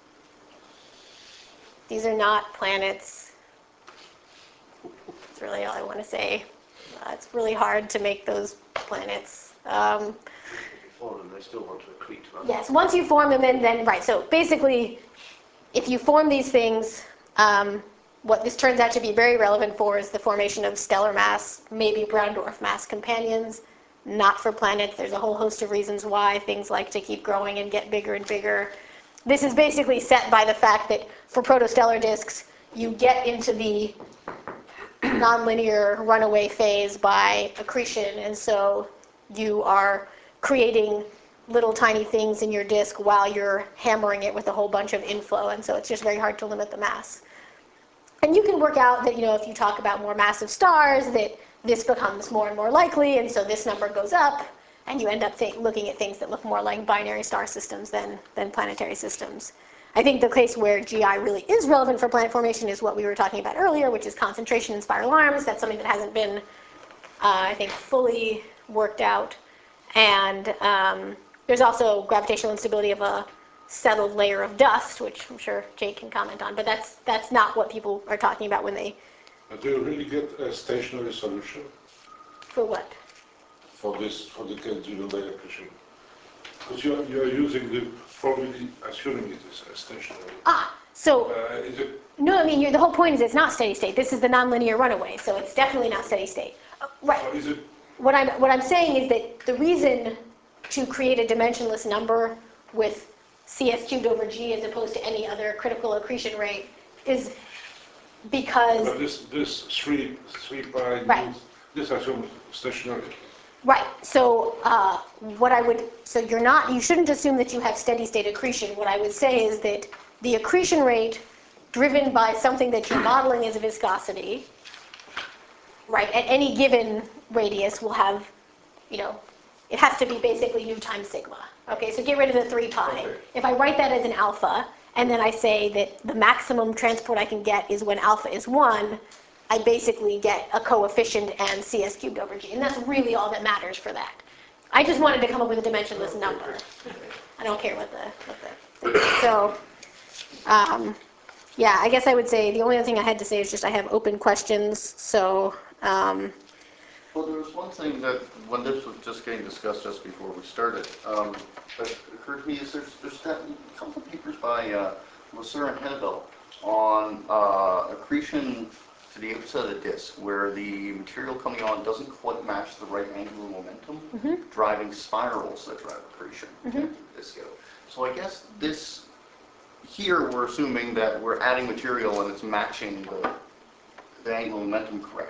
these are not planets. That's really all I want to say. It's really hard to make those planets. If you form them, they still want to accrete, right? Yes, once you form them, then right. So basically, if you form these things, what this turns out to be very relevant for is the formation of stellar mass, maybe brown dwarf mass companions, not for planets. There's a whole host of reasons why things like to keep growing and get bigger and bigger. this is basically set by the fact that for protostellar disks, you get into the nonlinear runaway phase by accretion, and so you are creating little tiny things in your disk while you're hammering it with a whole bunch of inflow, and so it's just very hard to limit the mass. And you can work out that, if you talk about more massive stars, that this becomes more and more likely, and so this number goes up, and you end up looking at things that look more like binary star systems than planetary systems. I think the case where GI really is relevant for planet formation is what we were talking about earlier, which is concentration in spiral arms. That's something that hasn't been, I think, fully worked out. And there's also gravitational instability of a settled layer of dust, which I'm sure Jake can comment on, but that's not what people are talking about when they... Do you really get a stationary solution? For what? For the Kent-driven layer accretion? Because you're using the formula, assuming it is stationary. So... Is it... No, I mean, the whole point is it's not steady state. This is the nonlinear runaway, so it's definitely not steady state. Right. So is it... What I'm saying is that the reason to create a dimensionless number with CS cubed over G as opposed to any other critical accretion rate is because... But this 3 pi, right. This assumes stationary. Right. So you shouldn't assume that you have steady state accretion. What I would say is that the accretion rate driven by something that you're modeling as a viscosity, right, at any given radius will have, it has to be basically nu times sigma. Okay, so get rid of the 3 pi. Okay. If I write that as an alpha, and then I say that the maximum transport I can get is when alpha is 1, I basically get a coefficient and CS cubed over G. And that's really all that matters for that. I just wanted to come up with a dimensionless number. I don't care what the thing is. So, yeah, I guess I would say the only other thing I had to say is just I have open questions. So, well, there was one thing that, when this was just getting discussed just before we started, that occurred to me is there's a couple of papers by Lasser and Hennebel on accretion to the outside of the disk, where the material coming on doesn't quite match the right angular momentum, driving spirals that drive accretion to the disk out. So I guess here we're assuming that we're adding material and it's matching the angular momentum correctly.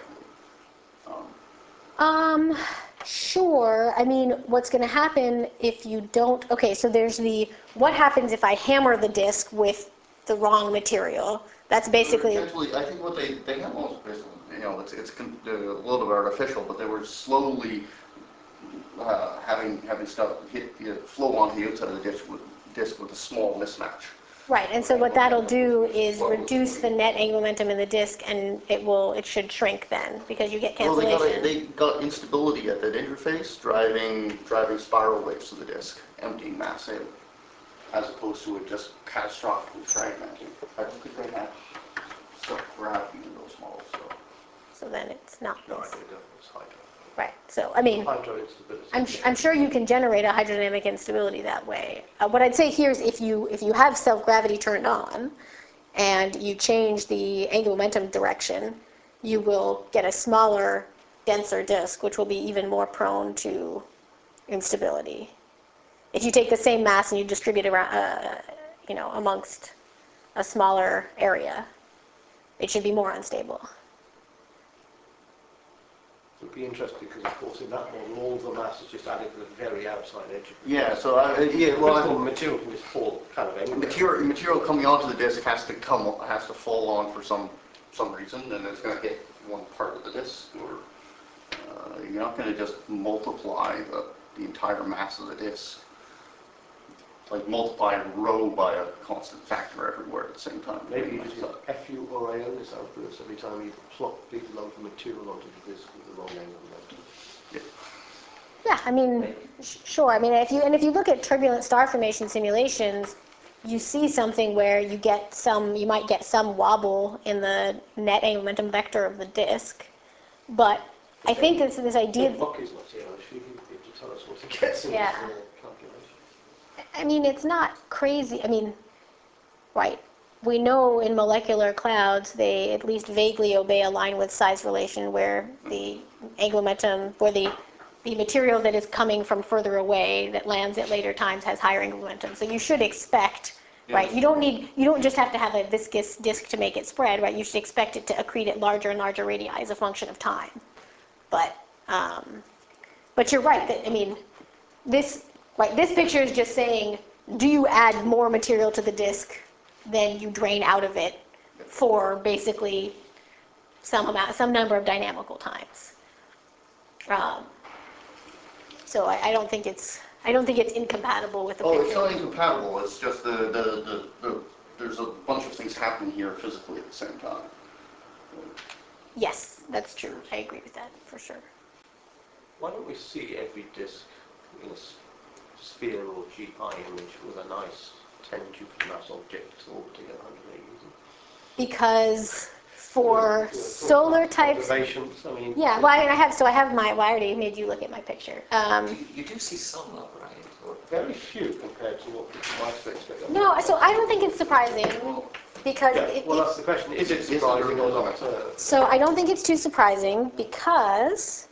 Sure. I mean, what's going to happen if you don't... Okay, so there's what happens if I hammer the disk with the wrong material? That's basically... Essentially, I think what they have most basically, it's a little bit artificial, but they were slowly having stuff flow onto the outside of the disk with a small mismatch. Right, and so what that'll do is reduce the net angular momentum in the disk, and it should shrink then, because you get cancellation. Well, they got instability at that interface, driving spiral waves to the disk, emptying mass out, as opposed to it just catastrophically fragmenting. I don't think they have stuff gravity in those models. So then it's not No, I this. think it was hydro. Right, so, I mean... Hydro instability. I'm sure you can generate a hydrodynamic instability that way. What I'd say here is if you have self-gravity turned on and you change the angular momentum direction, you will get a smaller, denser disk, which will be even more prone to instability. If you take the same mass and you distribute it around, amongst a smaller area, it should be more unstable. It would be interesting because, of course, in that model, all the mass is just added to the very outside edge of the Yeah, disk. so Crystal material can just fall kind of anywhere. material coming onto the disk has to fall on for some reason, and it's going to hit one part of the disk, or you're not going to just multiply the entire mass of the disk. Like multiply a row by a constant factor everywhere at the same time. Maybe you just got FU or IONIS outbursts every time you plop big lump of material onto the disk with the wrong angle momentum. Yeah, I mean, sure. I mean, if you look at turbulent star formation simulations, you see something where you might get some wobble in the net angular momentum vector of the disk, but I think it's this idea. Book is not here. If you to tell us what it gets in Yeah. the calculation. I mean, it's not crazy. I mean, right. We know in molecular clouds they at least vaguely obey a line width size relation where the angular momentum, where the material that is coming from further away that lands at later times has higher angular momentum. So you should expect right? You don't just have to have a viscous disk to make it spread, right? You should expect it to accrete at larger and larger radii as a function of time. But you're right that, I mean, this picture is just saying, do you add more material to the disk than you drain out of it for basically some number of dynamical times? So I don't think it's incompatible with the picture. Oh, it's not incompatible. It's just there's a bunch of things happening here physically at the same time. Yes, that's true. I agree with that for sure. Why don't we see every disk in a sphere or GPI image with a nice 10 Jupiter mass object orbiting at 180? Because for solar types, Observations, I mean. yeah. Well, I have my. Well, I already made you look at my picture. You do see some though, right? Or- Very few compared to what we might expect. No, so I don't think it's surprising because Yeah, well, that's the question. Is it surprising or not? so I don't think it's too surprising because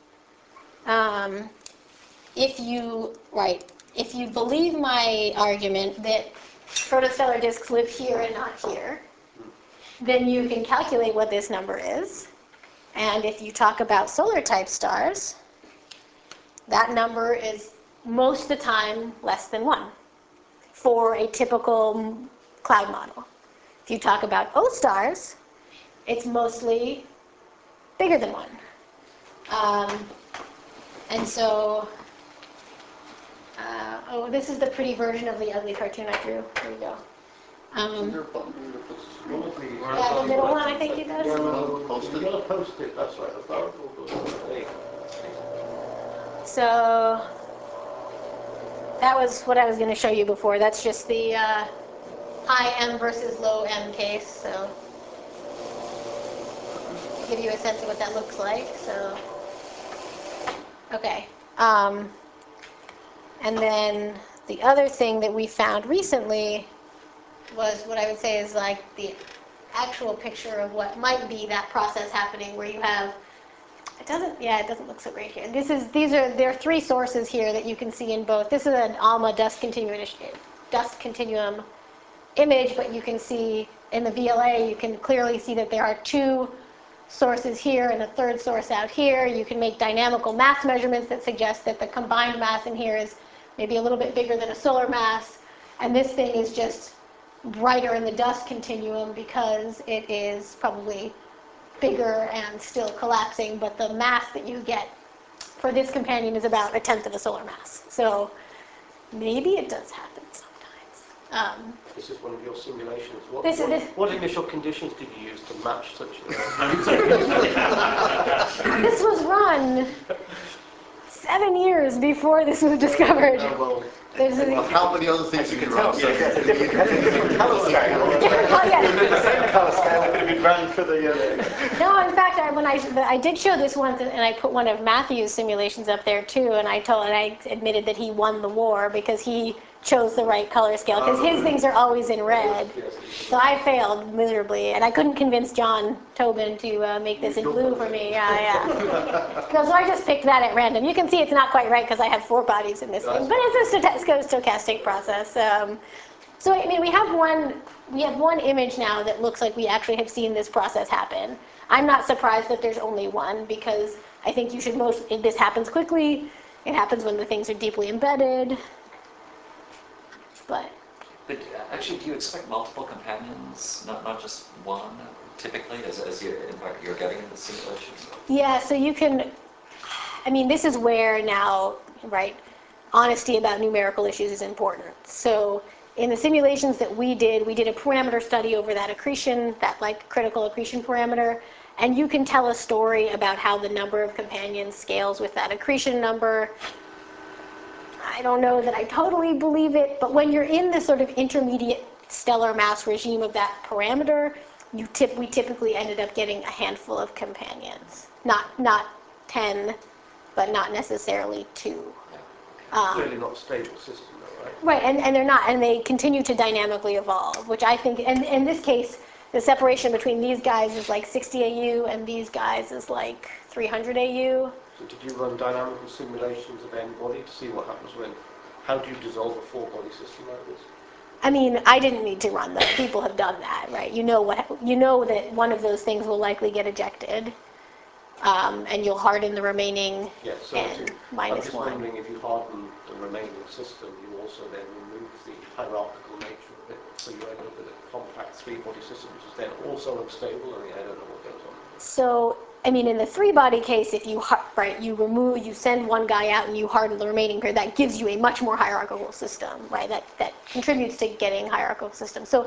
if you believe my argument that protostellar disks live here and not here, then you can calculate what this number is. And if you talk about solar type stars, that number is most of the time less than 1 for a typical cloud model. If you talk about O stars, it's mostly bigger than 1. And so, this is the pretty version of the ugly cartoon I drew. Here we go. Is there a button here that puts Yeah, the middle one, I think it does. Yeah, no, Post it? you're going to post it, that's right. So that was what I was going to show you before. That's just the high M versus low M case. So to give you a sense of what that looks like. So okay. And then the other thing that we found recently was what I would say is like the actual picture of what might be that process happening where you have, it doesn't look so great here. There are 3 sources here that you can see in both. This is an ALMA dust continuum image, but you can see in the VLA, you can clearly see that there are 2 sources here and a 3rd source out here. You can make dynamical mass measurements that suggest that the combined mass in here is maybe a little bit bigger than a solar mass. And this thing is just brighter in the dust continuum because it is probably bigger and still collapsing, but the mass that you get for this companion is about 1/10 of a solar mass. So maybe it does happen sometimes. This is one of your simulations. What initial conditions did you use to match such a... This was run 7 years before this was discovered. How many other things you can run? Color scale could have been run for the... No, in fact, I did show this once, and I put one of Matthew's simulations up there too, and I admitted that he won the war because he chose the right color scale, because his things are always in red. So I failed miserably, and I couldn't convince John Tobin to make this in blue for me. So I just picked that at random. You can see it's not quite right because I have 4 bodies in this thing, but it's a stochastic process. So I mean, we have one image now that looks like we actually have seen this process happen. I'm not surprised that there's only one because I think this happens quickly. It happens when the things are deeply embedded. But actually, do you expect multiple companions, not just one, typically, as you're getting in the simulations? yeah, so you can, I mean, this is where now, right, honesty about numerical issues is important. So in the simulations that we did a parameter study over that accretion, that like critical accretion parameter, and you can tell a story about how the number of companions scales with that accretion number. I don't know that I totally believe it, but when you're in this sort of intermediate stellar mass regime of that parameter, we typically ended up getting a handful of companions. Not 10, but not necessarily 2. Clearly not a stable system, though, right? Right, and they're not, and they continue to dynamically evolve, which I think, and in this case, the separation between these guys is like 60 AU, and these guys is like 300 AU. So did you run dynamical simulations of n-body to see what happens how do you dissolve a 4-body system like this? I mean, I didn't need to run them. People have done that, right? You know that one of those things will likely get ejected, and you'll harden the remaining Yeah, so n I'm minus just 1. wondering if you harden the remaining system, you also then remove the hierarchical nature of it, so you end up with a compact three-body system, which is then also unstable. I mean, I don't know what goes on. So, I mean, in the three-body case, if you you send one guy out and you harden the remaining pair, that gives you a much more hierarchical system, right? That contributes to getting hierarchical systems. So,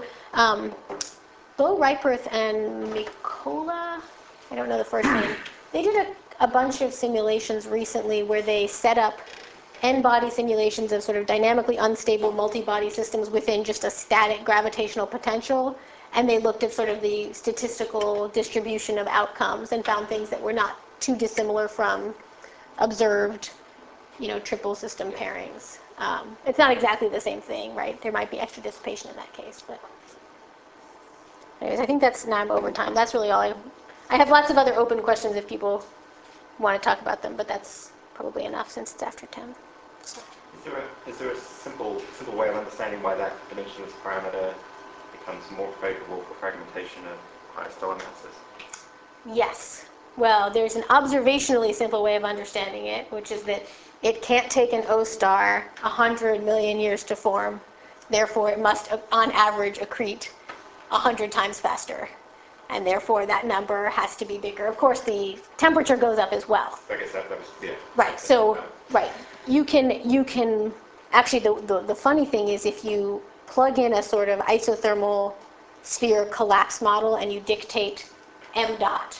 Bo Reiperth and Mikola, I don't know the first name, they did a bunch of simulations recently where they set up n-body simulations of sort of dynamically unstable multi-body systems within just a static gravitational potential, and they looked at sort of the statistical distribution of outcomes and found things that were not too dissimilar from observed, triple system pairings. It's not exactly the same thing, right? There might be extra dissipation in that case, but anyways, I think now I'm over time. That's really all I have lots of other open questions if people want to talk about them, but that's probably enough since it's after 10. So. Is there a simple way of understanding why that dimensionless parameter becomes more favorable for fragmentation of higher stellar masses? Yes. Well, there's an observationally simple way of understanding it, which is that it can't take an O star 100 million years to form. Therefore, it must, on average, accrete 100 times faster. And therefore, that number has to be bigger. Of course, the temperature goes up as well. I guess that was, yeah. Right. So, right. You can actually, the funny thing is if you plug in a sort of isothermal sphere collapse model and you dictate m dot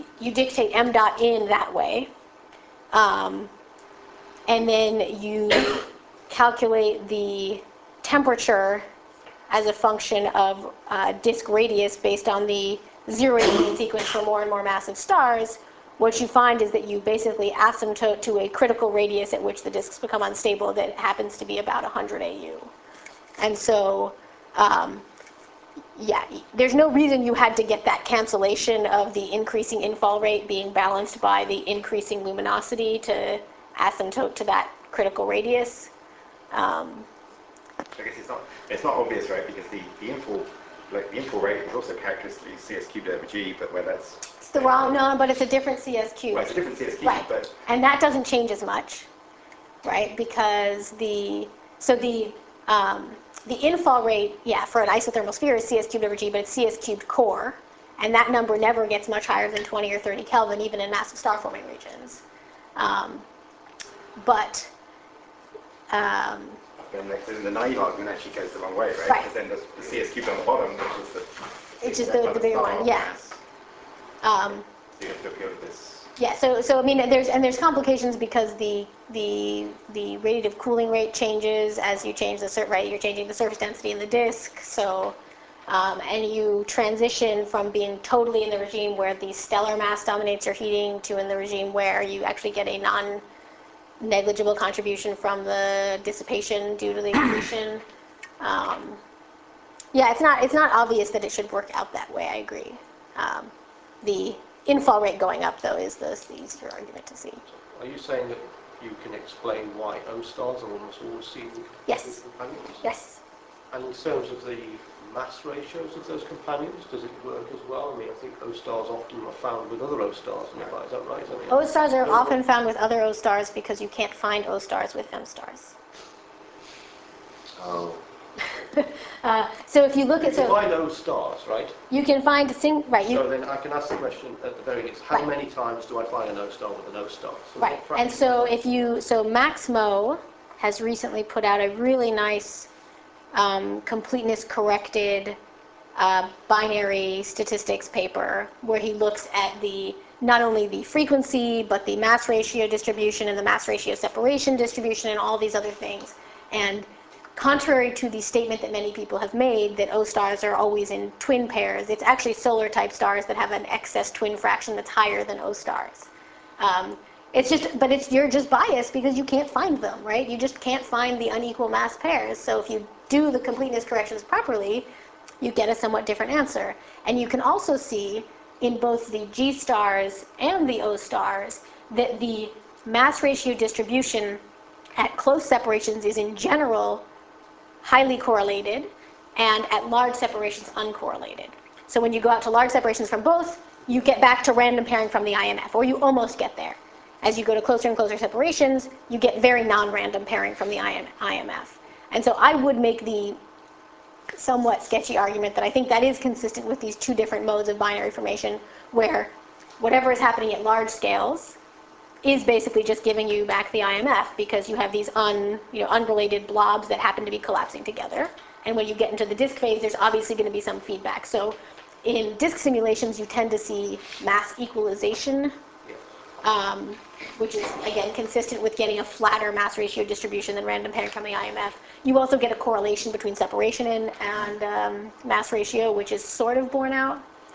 in that way, and then you calculate the temperature as a function of disk radius based on the zeroing sequence for more and more massive stars, what you find is that you basically asymptote to a critical radius at which the disks become unstable that happens to be about 100 AU. And so, yeah, there's no reason you had to get that cancellation of the increasing infall rate being balanced by the increasing luminosity to asymptote to that critical radius. I guess it's not obvious, right? Because the infall rate is also characteristically CS cubed over G, but where that's... It's the wrong, no, but it's a different CS cubed. Well, it's a different CS cubed, right. But... And that doesn't change as much, right? Because the infall rate, yeah, for an isothermal sphere is CS cubed over G, but it's CS cubed core. And that number never gets much higher than 20 or 30 Kelvin, even in massive star-forming regions. Then the naive argument actually goes the wrong way, right? Right. Because then the CS cubed on the bottom, which is the bigger one, yeah. So you have to appeal to this. Yeah, so I mean, there's complications because the radiative cooling rate changes as you change the right. You're changing the surface density in the disk, so and you transition from being totally in the regime where the stellar mass dominates your heating to in the regime where you actually get a non-negligible contribution from the dissipation due to the accretion. Yeah, it's not obvious that it should work out that way. I agree. The infall rate going up, though, is the easier argument to see. Are you saying that you can explain why O stars are almost always seen with Yes. companions? Yes. And in terms of the mass ratios of those companions, does it work as well? I mean, I think O stars often are found with other O stars nearby. Is that right? I mean, O stars are often found with other O stars because you can't find O stars with M stars. Oh. So if you look at you can find O stars, right? you can find right. So then I can ask the question at the very least: how many times do I find an O star with an O star? So right. And so MaxMo has recently put out a really nice completeness corrected binary statistics paper where he looks at not only the frequency but the mass ratio distribution and the mass ratio separation distribution and all these other things. And contrary to the statement that many people have made that O stars are always in twin pairs, it's actually solar type stars that have an excess twin fraction that's higher than O stars. You're just biased because you can't find them, right? You just can't find the unequal mass pairs. So if you do the completeness corrections properly, you get a somewhat different answer. And you can also see in both the G stars and the O stars that the mass ratio distribution at close separations is in general highly correlated, and at large separations uncorrelated. So when you go out to large separations from both, you get back to random pairing from the IMF, or you almost get there. As you go to closer and closer separations, you get very non-random pairing from the IMF. And so I would make the somewhat sketchy argument that I think that is consistent with these two different modes of binary formation, where whatever is happening at large scales is basically just giving you back the IMF, because you have these unrelated blobs that happen to be collapsing together. And when you get into the disk phase, there's obviously going to be some feedback. So in disk simulations, you tend to see mass equalization, which is, again, consistent with getting a flatter mass ratio distribution than random pairing from the IMF. You also get a correlation between separation and mass ratio, which is sort of borne out.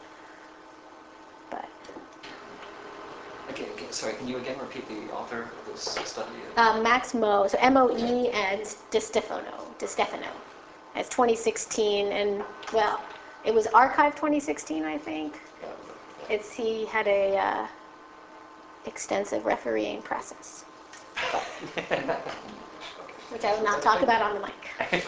But Okay, sorry, can you again repeat the author of this study? Max Moe, so M-O-E and DiStefano. It's 2016, and, well, it was archived 2016, I think. He had a extensive refereeing process, which I will not talk about on the mic.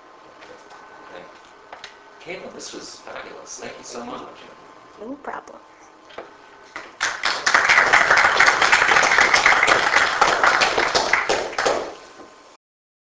Caitlin, this was fabulous. Thank you so much. No problem.